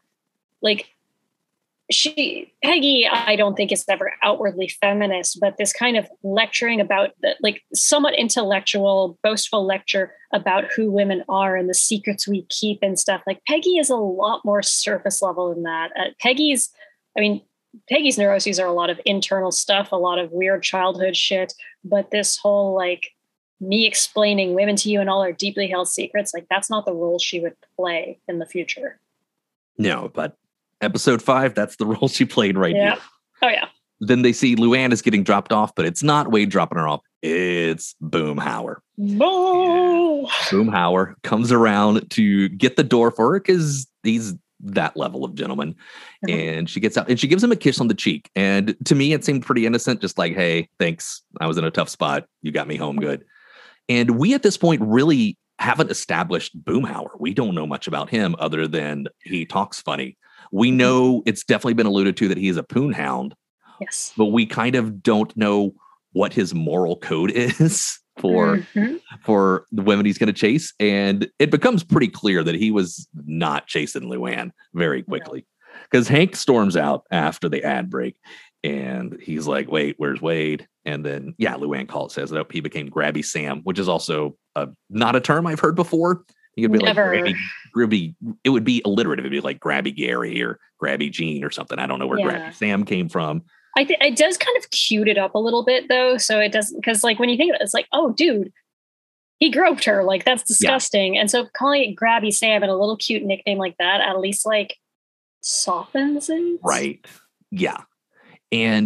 Peggy, I don't think is ever outwardly feminist, but this kind of lecturing about somewhat intellectual, boastful lecture about who women are and the secrets we keep and stuff. Like Peggy is a lot more surface level than that. Peggy's neuroses are a lot of internal stuff, a lot of weird childhood shit. But this whole me explaining women to you and all our deeply held secrets, that's not the role she would play in the future. No, but episode 5, that's the role she played right here. Oh, yeah. Then they see Luann is getting dropped off, but it's not Wade dropping her off. It's Boomhauer. Boomhauer comes around to get the door for her because he's that level of gentleman. And she gets out and she gives him a kiss on the cheek. And to me, it seemed pretty innocent. Just like, hey, thanks. I was in a tough spot. You got me home good. And we at this point really haven't established Boomhauer. We don't know much about him other than he talks funny. We know it's definitely been alluded to that he's a poonhound. Yes. But we kind of don't know what his moral code is for the women he's going to chase. And it becomes pretty clear that he was not chasing Luann very quickly. Because Hank storms out after the ad break. And he's like, wait, where's Wade? And then, Luann says that he became Grabby Sam, which is also not a term I've heard before. He could be it would be alliterative. It'd be like Grabby Gary or Grabby Jean or something. I don't know where Grabby Sam came from. It does kind of cute it up a little bit though. So it doesn't, because when you think of it, it's like, oh dude, he groped her. That's disgusting. Yeah. And so calling it Grabby Sam and a little cute nickname like that, at least softens it. Right. Yeah. And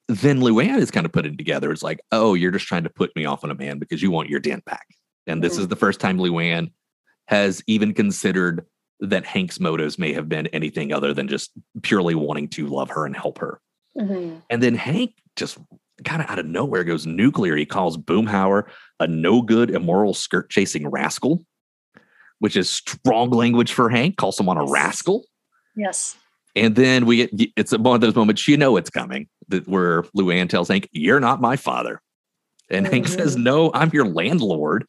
then Luann is kind of putting together. It's like, oh, you're just trying to put me off on a man because you want your dent back. And this is the first time Luann has even considered that Hank's motives may have been anything other than just purely wanting to love her and help her. And then Hank just kind of out of nowhere goes nuclear. He calls Boomhauer a no good, immoral, skirt chasing rascal, which is strong language for Hank. Calls someone a rascal. Yes. And then it's one of those moments, it's coming, where Luann tells Hank, "You're not my father." And Hank says, "No, I'm your landlord,"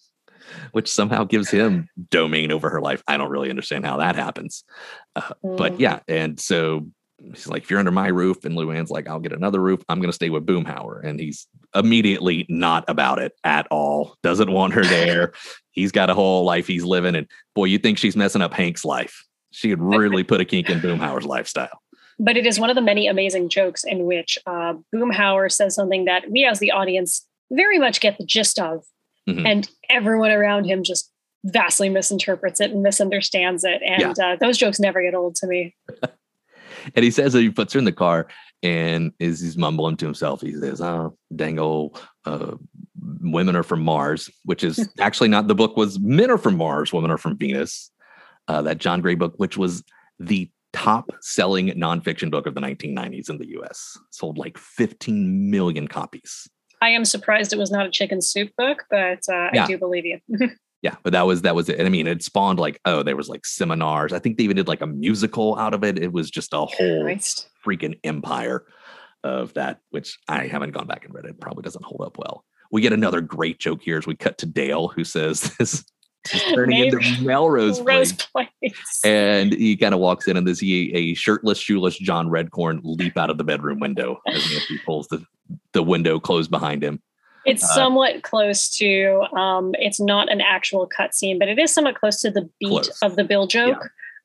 which somehow gives him domain over her life. I don't really understand how that happens. But yeah. And so he's like, "If you're under my roof," and Luann's like, "I'll get another roof. I'm going to stay with Boomhauer." And he's immediately not about it at all. Doesn't want her there. He's got a whole life he's living. And boy, you think she's messing up Hank's life. She would really put a kink in Boomhauer's lifestyle. But it is one of the many amazing jokes in which Boomhauer says something that we as the audience very much get the gist of. And everyone around him just vastly misinterprets it and misunderstands it. And those jokes never get old to me. And he says that he puts her in the car and he's mumbling to himself. He says, "Oh, dang old women are from Mars," which is actually not, the book was Men Are From Mars, Women Are From Venus. That John Gray book, which was the top selling nonfiction book of the 1990s in the US. Sold like 15 million copies. I am surprised it was not a chicken soup book, but I do believe you. Yeah, but that was it. And I mean, it spawned there was like seminars. I think they even did like a musical out of it. It was just a whole freaking empire of that, which I haven't gone back and read. It probably doesn't hold up well. We get another great joke here as we cut to Dale, who says this is turning into Melrose Place. And he kind of walks in and there's a shirtless, shoeless John Redcorn leap out of the bedroom window as Nancy pulls the window closed behind him. It's somewhat close to, it's not an actual cutscene, but it is somewhat close to the beat of the Bill joke.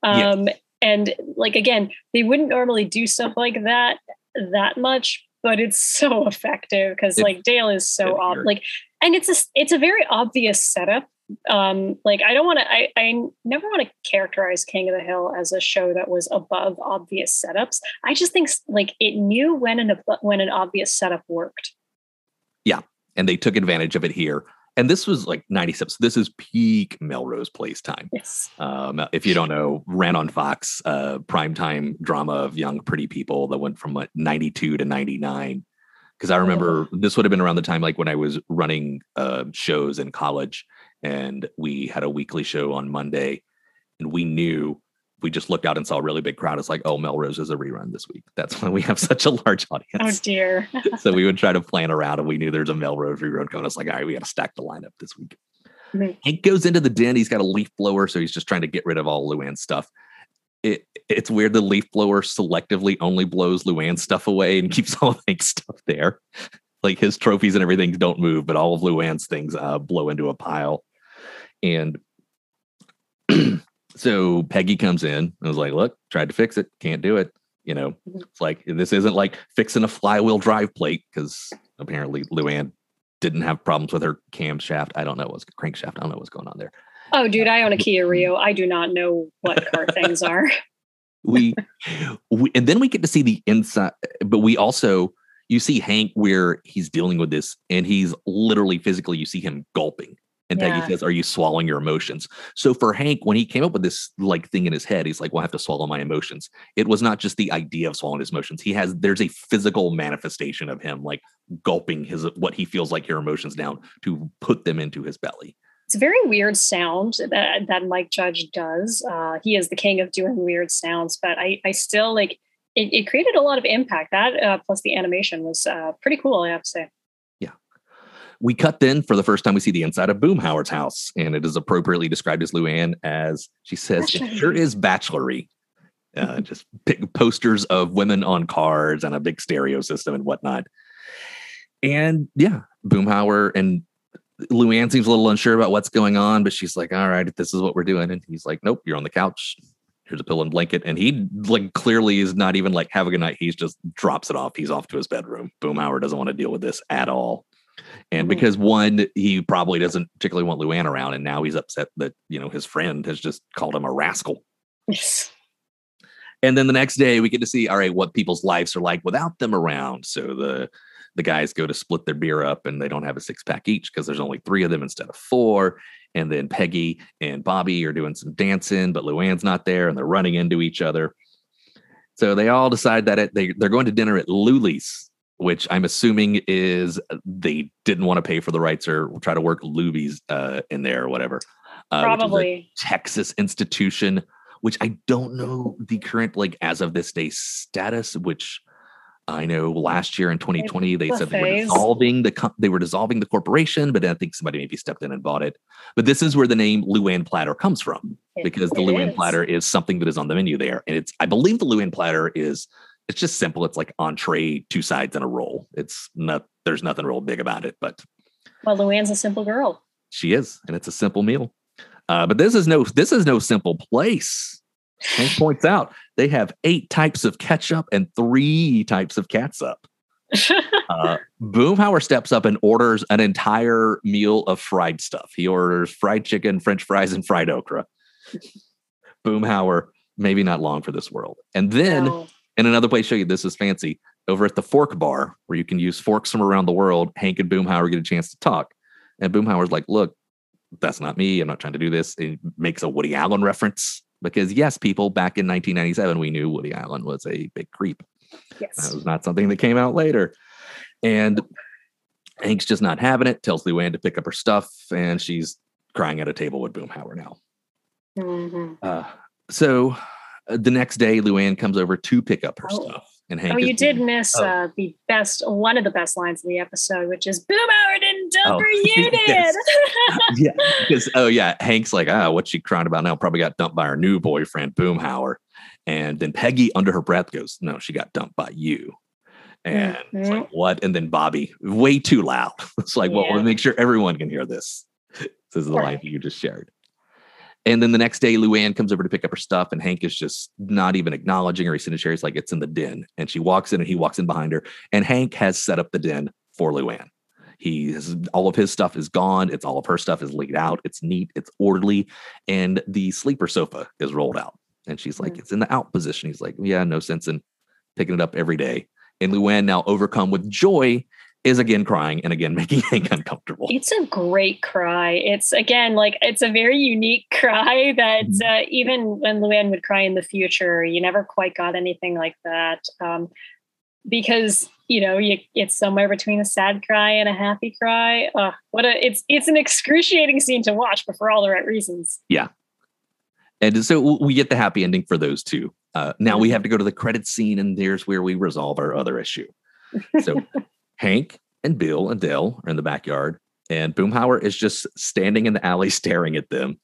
And like, again, they wouldn't normally do stuff like that much, but it's so effective because like Dale is so and it's a very obvious setup. Like I never want to characterize King of the Hill as a show that was above obvious setups. I just think like it knew when an obvious setup worked. Yeah. And they took advantage of it here. And this was like 97. So this is peak Melrose Place time. Yes. If you don't know, ran on Fox, primetime drama of young, pretty people that went from 92 to 99. Because I remember this would have been around the time like when I was running shows in college and we had a weekly show on Monday and we just looked out and saw a really big crowd. It's like, oh, Melrose is a rerun this week. That's why we have such a large audience. Oh, dear. So we would try to plan around and we knew there's a Melrose rerun coming. It's like, all right, we got to stack the lineup this week. Hank goes into the den. He's got a leaf blower. So he's just trying to get rid of all Luann's stuff. It's weird. The leaf blower selectively only blows Luann's stuff away and keeps all of Hank's stuff there. Like his trophies and everything don't move, but all of Luann's things blow into a pile. And so Peggy comes in and was like, look, tried to fix it. Can't do it. It's like, this isn't like fixing a flywheel drive plate because apparently Luann didn't have problems with her camshaft. I don't know what's crankshaft. I don't know what's going on there. Oh, dude, I own a Kia Rio. I do not know what car things are. And then we get to see the inside, but we also, you see Hank where he's dealing with this and he's literally physically, you see him gulping. And Peggy says, "Are you swallowing your emotions?" So for Hank, when he came up with this like thing in his head, he's like, "Well, I have to swallow my emotions." It was not just the idea of swallowing his emotions. There's a physical manifestation of him like gulping what he feels like your emotions down to put them into his belly. It's a very weird sound that Mike Judge does. He is the king of doing weird sounds, but I still like it created a lot of impact. That plus the animation was pretty cool, I have to say. We cut then for the first time, we see the inside of Boomhauer's house, and it is appropriately described as Luann as she says, "It sure is bachelory." Just big posters of women on cars and a big stereo system and whatnot. And yeah, Boomhauer and Luann seems a little unsure about what's going on, but she's like, "All right, this is what we're doing." And he's like, "Nope, you're on the couch. Here's a pillow and blanket." And he like clearly is not even like, "Have a good night." He just drops it off. He's off to his bedroom. Boomhauer doesn't want to deal with this at all. And because one, he probably doesn't particularly want Luann around. And now he's upset that, his friend has just called him a rascal. Yes. And then the next day we get to see, all right, what people's lives are like without them around. So the guys go to split their beer up and they don't have a 6-pack each because there's only 3 of them instead of 4. And then Peggy and Bobby are doing some dancing, but Luann's not there and they're running into each other. So they all decide that they're going to dinner at Luli's, which I'm assuming is they didn't want to pay for the rights or try to work Luby's in there or whatever. Probably. Texas institution, which I don't know the current, like, as of this day status, which I know last year in 2020, they said they were dissolving the corporation, but I think somebody maybe stepped in and bought it. But this is where the name Luann Platter comes from, because the Luann Platter is something that is on the menu there. And I believe the Luann Platter it's just simple. It's like entree, 2 sides and a roll. There's nothing real big about it, but. Well, Luann's a simple girl. She is, and it's a simple meal. But this is no simple place. Hank points out they have 8 types of ketchup and 3 types of catsup. Boomhauer steps up and orders an entire meal of fried stuff. He orders fried chicken, French fries, and fried okra. Boomhauer, maybe not long for this world. And then, in another place, show you this is fancy. Over at the Fork Bar, where you can use forks from around the world, Hank and Boomhauer get a chance to talk. And Boomhauer's like, look, that's not me. I'm not trying to do this. It makes a Woody Allen reference. Because, yes, people, back in 1997, we knew Woody Allen was a big creep. Yes. That was not something that came out later. And Hank's just not having it, tells Luann to pick up her stuff, and she's crying at a table with Boomhauer now. Mm-hmm. So the next day, Luann comes over to pick up her stuff. And Hank you did miss one of the best lines in the episode, which is Boomhauer didn't dump her, you did. Yeah, because Hank's like, what's she crying about now? Probably got dumped by her new boyfriend, Boomhauer. And then Peggy, under her breath, goes, no, she got dumped by you. And it's like, what? And then Bobby, way too loud. It's like, well, we'll make sure everyone can hear this. This is the line you just shared. And then the next day, Luann comes over to pick up her stuff, and Hank is just not even acknowledging her. He's in a chair. He's like, it's in the den. And she walks in, and he walks in behind her. And Hank has set up the den for Luann. All of his stuff is gone. It's all of her stuff is laid out. It's neat. It's orderly. And the sleeper sofa is rolled out. And she's like, it's in the out position. He's like, yeah, no sense in picking it up every day. And Luann, now overcome with joy, is again crying and again making Hank uncomfortable. It's a great cry. It's again, it's a very unique cry that even when Luann would cry in the future, you never quite got anything like that. Because, it's somewhere between a sad cry and a happy cry. It's an excruciating scene to watch, but for all the right reasons. Yeah. And so we get the happy ending for those two. Now we have to go to the credits scene, and there's where we resolve our other issue. So Hank and Bill and Dale are in the backyard, and Boomhauer is just standing in the alley staring at them.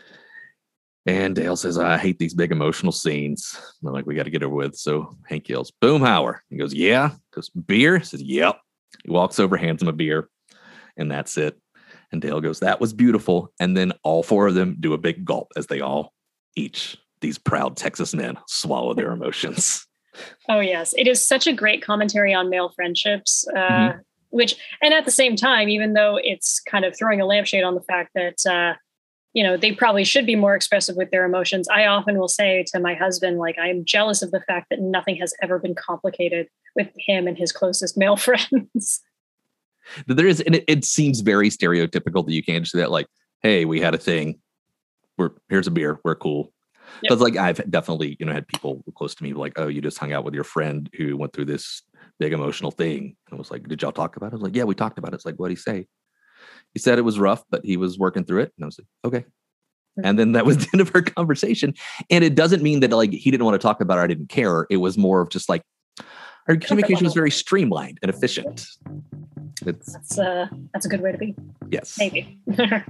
And Dale says, I hate these big emotional scenes. I'm like, we got to get over with. So Hank yells, Boomhauer. He goes, yeah. He goes, beer? He says, yep. He walks over, hands him a beer, and that's it. And Dale goes, that was beautiful. And then all 4 of them do a big gulp as they all, these proud Texas men, swallow their emotions. Oh, yes. It is such a great commentary on male friendships, which, and at the same time, even though it's kind of throwing a lampshade on the fact that, they probably should be more expressive with their emotions. I often will say to my husband, I am jealous of the fact that nothing has ever been complicated with him and his closest male friends. There is, and it seems very stereotypical that you can't just do that. Like, hey, we had a thing. Here's a beer. We're cool. Because I've definitely, had people close to me like, oh, you just hung out with your friend who went through this big emotional thing. And I was like, did y'all talk about it? I was like, yeah, we talked about it. It's like, what'd he say? He said it was rough, but he was working through it. And I was like, okay. And then that was the end of our conversation. And it doesn't mean that he didn't want to talk about it. I didn't care. It was more of just our communication was very streamlined and efficient. That's a good way to be. Yes. Maybe.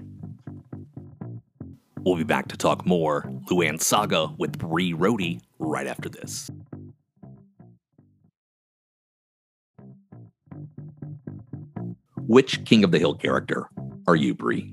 We'll be back to talk more Luann saga with Bree Rohde right after this. Which King of the Hill character are you, Bree?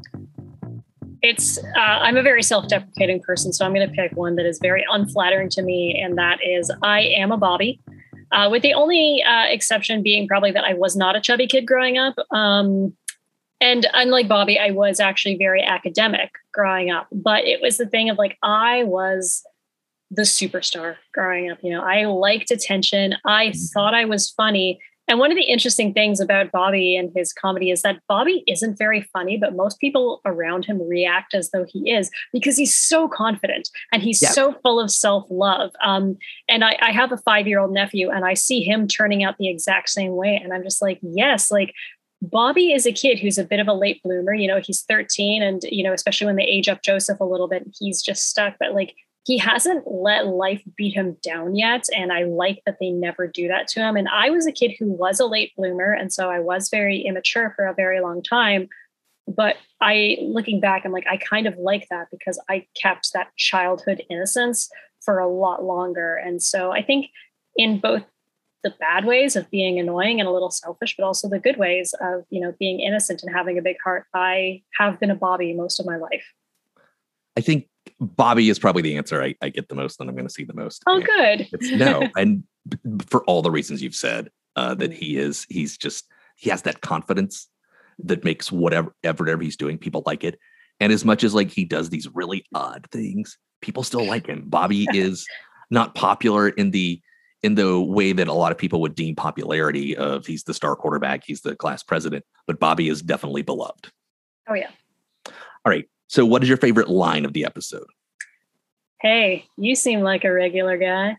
I'm a very self-deprecating person, so I'm going to pick one that is very unflattering to me, and that is I am a Bobby. With the only exception being probably that I was not a chubby kid growing up. And unlike Bobby, I was actually very academic growing up. But it was the thing of I was the superstar growing up. I liked attention. I thought I was funny. And one of the interesting things about Bobby and his comedy is that Bobby isn't very funny, but most people around him react as though he is because he's so confident and he's so full of self-love. And I have a 5-year-old nephew and I see him turning out the exact same way. And I'm just like, yes, like Bobby is a kid who's a bit of a late bloomer. He's 13 and, especially when they age up Joseph a little bit, he's just stuck. But like, he hasn't let life beat him down yet. And I like that they never do that to him. And I was a kid who was a late bloomer. And so I was very immature for a very long time. But looking back, I'm like, I kind of like that because I kept that childhood innocence for a lot longer. And so I think in both the bad ways of being annoying and a little selfish, but also the good ways of, being innocent and having a big heart, I have been a Bobby most of my life. I think Bobby is probably the answer I get the most and I'm going to see the most. Oh, good. No. And for all the reasons you've said, that he has that confidence that makes whatever he's doing, people like it. And as much as like he does these really odd things, people still like him. Bobby is not popular in the way that a lot of people would deem popularity of he's the star quarterback, he's the class president, but Bobby is definitely beloved. Oh, yeah. All right. So what is your favorite line of the episode? Hey, you seem like a regular guy.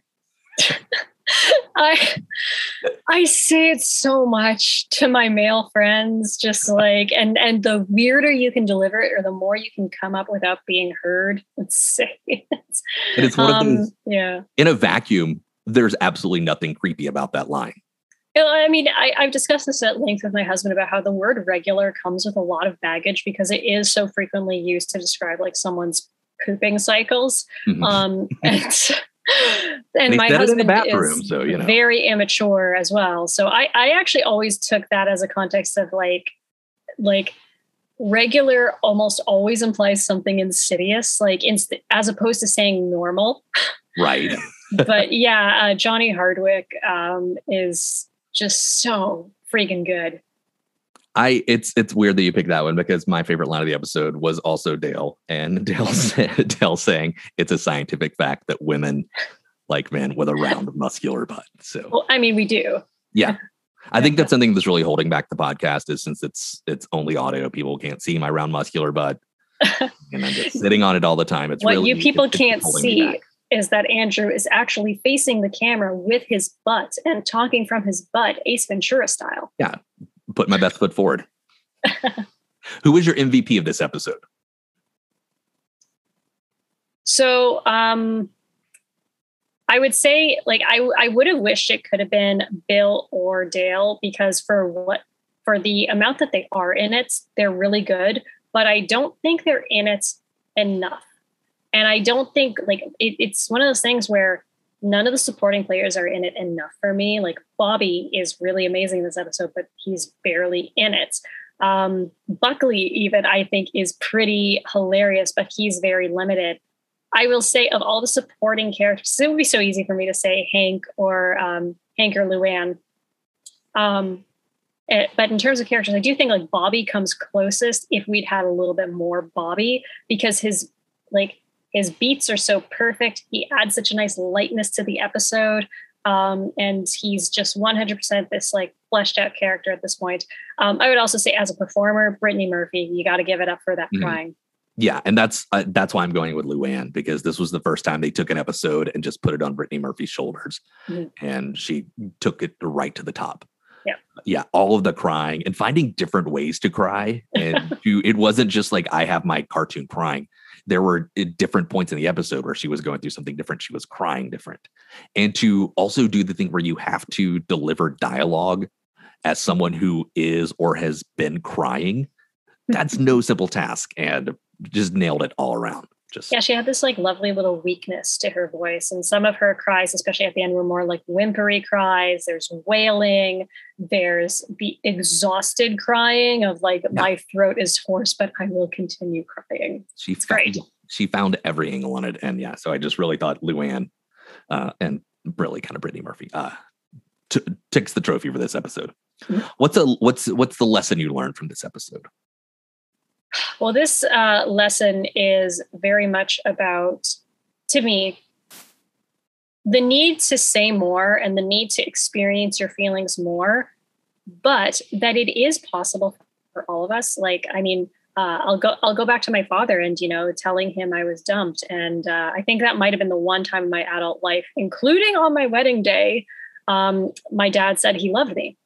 I say it so much to my male friends, just like, and the weirder you can deliver it or the more you can come up without being heard, let's say it. And it's one of those, in a vacuum, there's absolutely nothing creepy about that line. I mean, I've discussed this at length with my husband about how the word regular comes with a lot of baggage because it is so frequently used to describe like someone's pooping cycles. Mm-hmm. And my husband in the bathroom, is so, very immature as well. So I actually always took that as a context of like regular almost always implies something insidious, like as opposed to saying normal. Right. But Johnny Hardwick is just so freaking good. It's weird that you picked that one because my favorite line of the episode was also Dale, and Dale saying it's a scientific fact that women like men with a round muscular butt. So, well, I mean, we do. Yeah. I think that's something that's really holding back the podcast is since it's only audio, people can't see my round muscular butt and I'm just sitting on it all the time. It's what you people can't see is that Andrew is actually facing the camera with his butt and talking from his butt, Ace Ventura style. Yeah. Put my best foot forward. Who was your MVP of this episode? So I would say like I would have wished it could have been Bill or Dale because for the amount that they are in it, they're really good, but I don't think they're in it enough. And I don't think like it's one of those things where none of the supporting players are in it enough for me. Like Bobby is really amazing in this episode, but he's barely in it. Buckley even I think is pretty hilarious, but he's very limited. I will say of all the supporting characters, it would be so easy for me to say Hank or Luann. But in terms of characters, I do think like Bobby comes closest if we'd had a little bit more Bobby because his beats are so perfect. He adds such a nice lightness to the episode. And he's just 100% this like fleshed out character at this point. I would also say as a performer, Brittany Murphy, you got to give it up for that crying. Yeah. And that's why I'm going with Luann because this was the first time they took an episode and just put it on Brittany Murphy's shoulders. Mm-hmm. And she took it right to the top. Yeah. Yeah. All of the crying and finding different ways to cry. And it wasn't just like I have my cartoon crying. There were different points in the episode where she was going through something different. She was crying different. And to also do the thing where you have to deliver dialogue as someone who is or has been crying, that's no simple task. And just nailed it all around. She had this like lovely little weakness to her voice. And some of her cries, especially at the end, were more like whimpery cries. There's wailing. There's the exhausted crying of like, my throat is hoarse, but I will continue crying. It's great. She found every angle on it. And so I just really thought Luann and really kind of Brittany Murphy takes the trophy for this episode. Mm-hmm. What's the lesson you learned from this episode? Well, this lesson is very much about, to me, the need to say more and the need to experience your feelings more, but that it is possible for all of us. Like, I mean, I'll go back to my father and, telling him I was dumped. And I think that might've been the one time in my adult life, including on my wedding day, my dad said he loved me.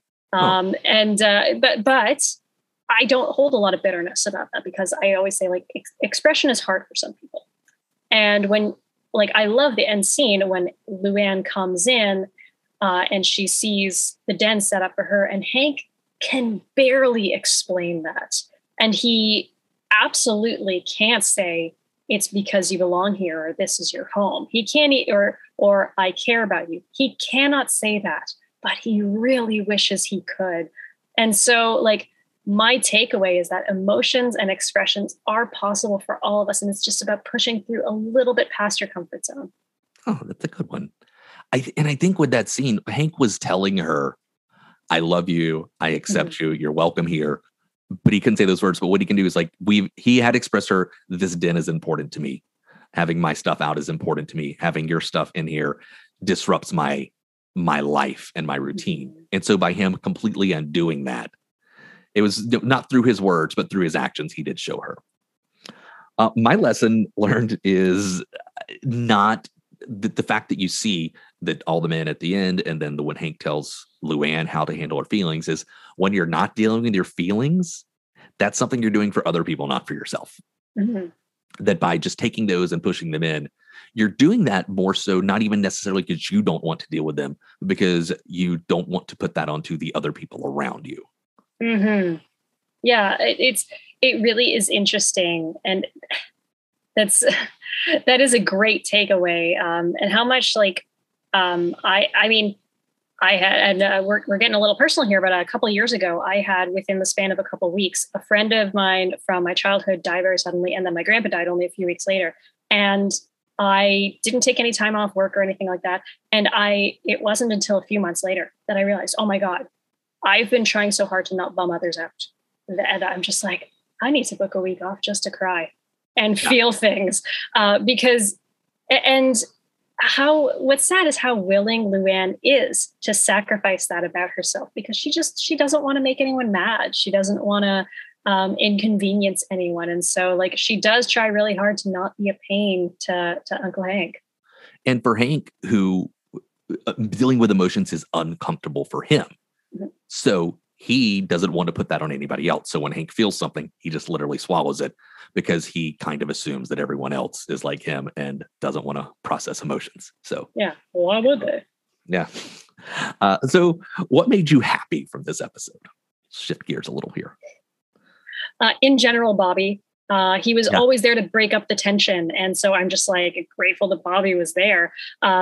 But I don't hold a lot of bitterness about that, because I always say, like, expression is hard for some people. And when, like, I love the end scene when Luann comes in and she sees the den set up for her, and Hank can barely explain that. And he absolutely can't say it's because you belong here, or this is your home. He can't, or I care about you. He cannot say that, but he really wishes he could. And so, like, my takeaway is that emotions and expressions are possible for all of us. And it's just about pushing through a little bit past your comfort zone. Oh, that's a good one. I think with that scene, Hank was telling her, I love you. I accept you. You're welcome here. But he couldn't say those words. But what he can do is, like, he had expressed her, this den is important to me. Having my stuff out is important to me. Having your stuff in here disrupts my life and my routine. And so by him completely undoing that, it was not through his words, but through his actions, he did show her. My lesson learned is not the fact that you see that all the men at the end, and then when Hank tells Luann how to handle her feelings, is when you're not dealing with your feelings, that's something you're doing for other people, not for yourself. Mm-hmm. That by just taking those and pushing them in, you're doing that more so, not even necessarily because you don't want to deal with them, but because you don't want to put that onto the other people around you. Mm-hmm. Yeah, it really is interesting. And that is a great takeaway. And how much, like, I mean, I had, and we're getting a little personal here, but a couple of years ago, I had, within the span of a couple of weeks, a friend of mine from my childhood die very suddenly. And then my grandpa died only a few weeks later. And I didn't take any time off work or anything like that. And it wasn't until a few months later that I realized, oh my God, I've been trying so hard to not bum others out. And I'm just like, I need to book a week off just to cry and feel things. What's sad is how willing Luann is to sacrifice that about herself, because she doesn't want to make anyone mad. She doesn't want to inconvenience anyone. And so, like, she does try really hard to not be a pain to Uncle Hank. And for Hank, who dealing with emotions is uncomfortable for him. Mm-hmm. So he doesn't want to put that on anybody else. So when Hank feels something, he just literally swallows it, because he kind of assumes that everyone else is like him and doesn't want to process emotions. So yeah, why would they? Yeah. So what made you happy from this episode? Shift gears a little here. In general, Bobby. He was always there to break up the tension. And so I'm just, like, grateful that Bobby was there.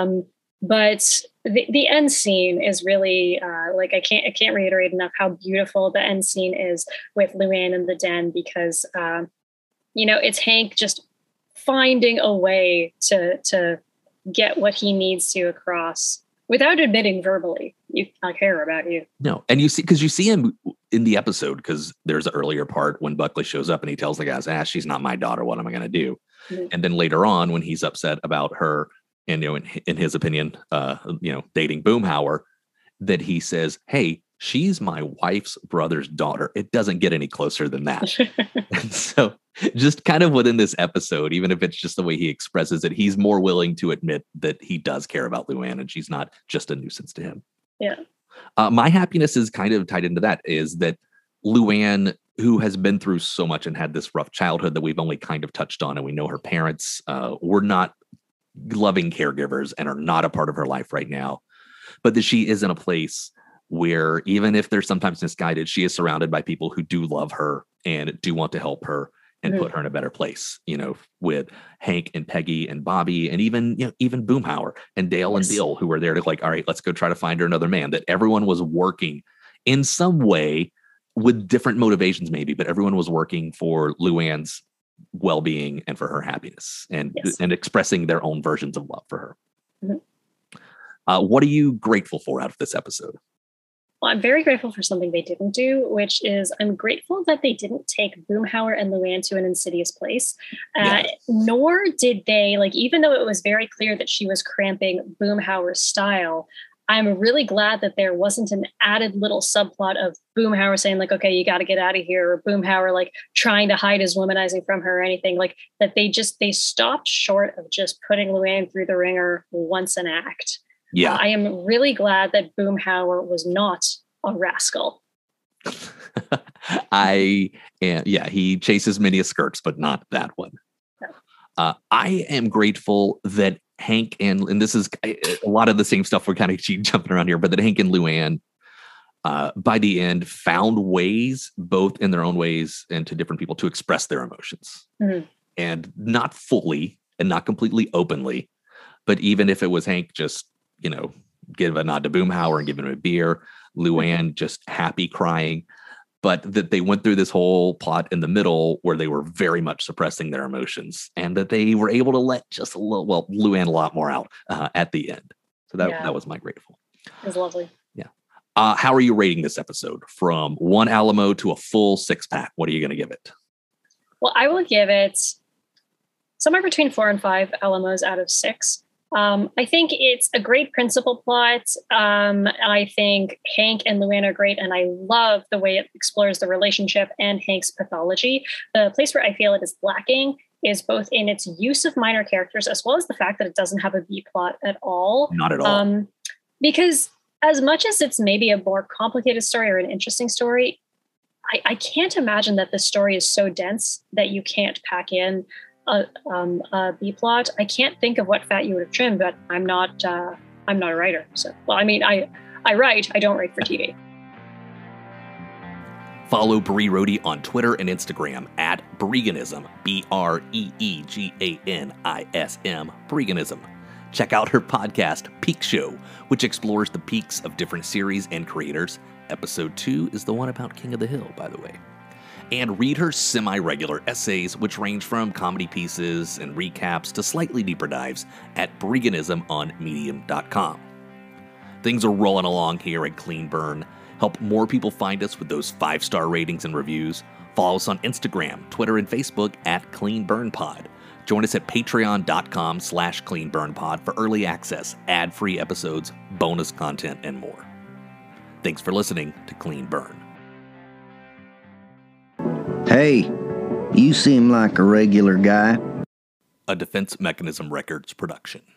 But the end scene is really like, I can't reiterate enough how beautiful the end scene is with Luann in the den, because it's Hank just finding a way to get what he needs to across without admitting verbally, I care about you. No, and you see him in the episode, because there's an earlier part when Buckley shows up and he tells the guys, she's not my daughter. What am I going to do? Mm-hmm. And then later on, when he's upset about her, and in his opinion, dating Boomhauer, that he says, hey, she's my wife's brother's daughter. It doesn't get any closer than that. And so just kind of within this episode, even if it's just the way he expresses it, he's more willing to admit that he does care about Luann and she's not just a nuisance to him. Yeah. My happiness is kind of tied into that, is that Luann, who has been through so much and had this rough childhood that we've only kind of touched on, and we know her parents were not loving caregivers and are not a part of her life right now, but that she is in a place where, even if they're sometimes misguided, she is surrounded by people who do love her and do want to help her and put her in a better place, with Hank and Peggy and Bobby, and even Boomhauer and Dale and Bill, who were there to, like, all right, let's go try to find her another man. That everyone was working in some way with different motivations maybe, but everyone was working for Luann's well-being and for her happiness, and expressing their own versions of love for her. Mm-hmm. What are you grateful for out of this episode? Well, I'm very grateful for something they didn't do, which is I'm grateful that they didn't take Boomhauer and Luann to an insidious place. Yes. Nor did they, like, even though it was very clear that she was cramping Boomhauer's style, I'm really glad that there wasn't an added little subplot of Boomhauer saying, like, okay, you got to get out of here, or Boomhauer, like, trying to hide his womanizing from her or anything. Like, that they stopped short of just putting Luann through the ringer once an act. Yeah. I am really glad that Boomhauer was not a rascal. He chases many skirts, but not that one. No. I am grateful that Hank and this is a lot of the same stuff we're kind of jumping around here, but that Hank and Luann, by the end, found ways, both in their own ways and to different people, to express their emotions. Mm-hmm. And not fully and not completely openly, but even if it was Hank just, give a nod to Boomhauer and give him a beer, Luann just happy crying, but that they went through this whole plot in the middle where they were very much suppressing their emotions, and that they were able to let just a little, Luann a lot more out at the end. So that was my grateful. It was lovely. Yeah. How are you rating this episode from 1 Alamo to a full 6-pack? What are you going to give it? Well, I will give it somewhere between 4 and 5 Alamos out of 6. I think it's a great principal plot. I think Hank and Luann are great, and I love the way it explores the relationship and Hank's pathology. The place where I feel it is lacking is both in its use of minor characters, as well as the fact that it doesn't have a B plot at all. Not at all. Because as much as it's maybe a more complicated story or an interesting story, I can't imagine that this story is so dense that you can't pack in a B plot. I can't think of what fat you would have trimmed, but I'm not a writer. So, well, I mean, I write, I don't write for TV. Follow Brie Rohde on Twitter and Instagram at Breeganism, BREEGANISM, Breeganism. Check out her podcast, Peak Show, which explores the peaks of different series and creators. Episode 2 is the one about King of the Hill, by the way. And read her semi-regular essays, which range from comedy pieces and recaps to slightly deeper dives at Breeganism on Medium.com. Things are rolling along here at Clean Burn. Help more people find us with those 5-star ratings and reviews. Follow us on Instagram, Twitter, and Facebook at Clean Burn Pod. Join us at patreon.com/cleanburnpod for early access, ad-free episodes, bonus content, and more. Thanks for listening to Clean Burn. Hey, you seem like a regular guy. A Defense Mechanism Records production.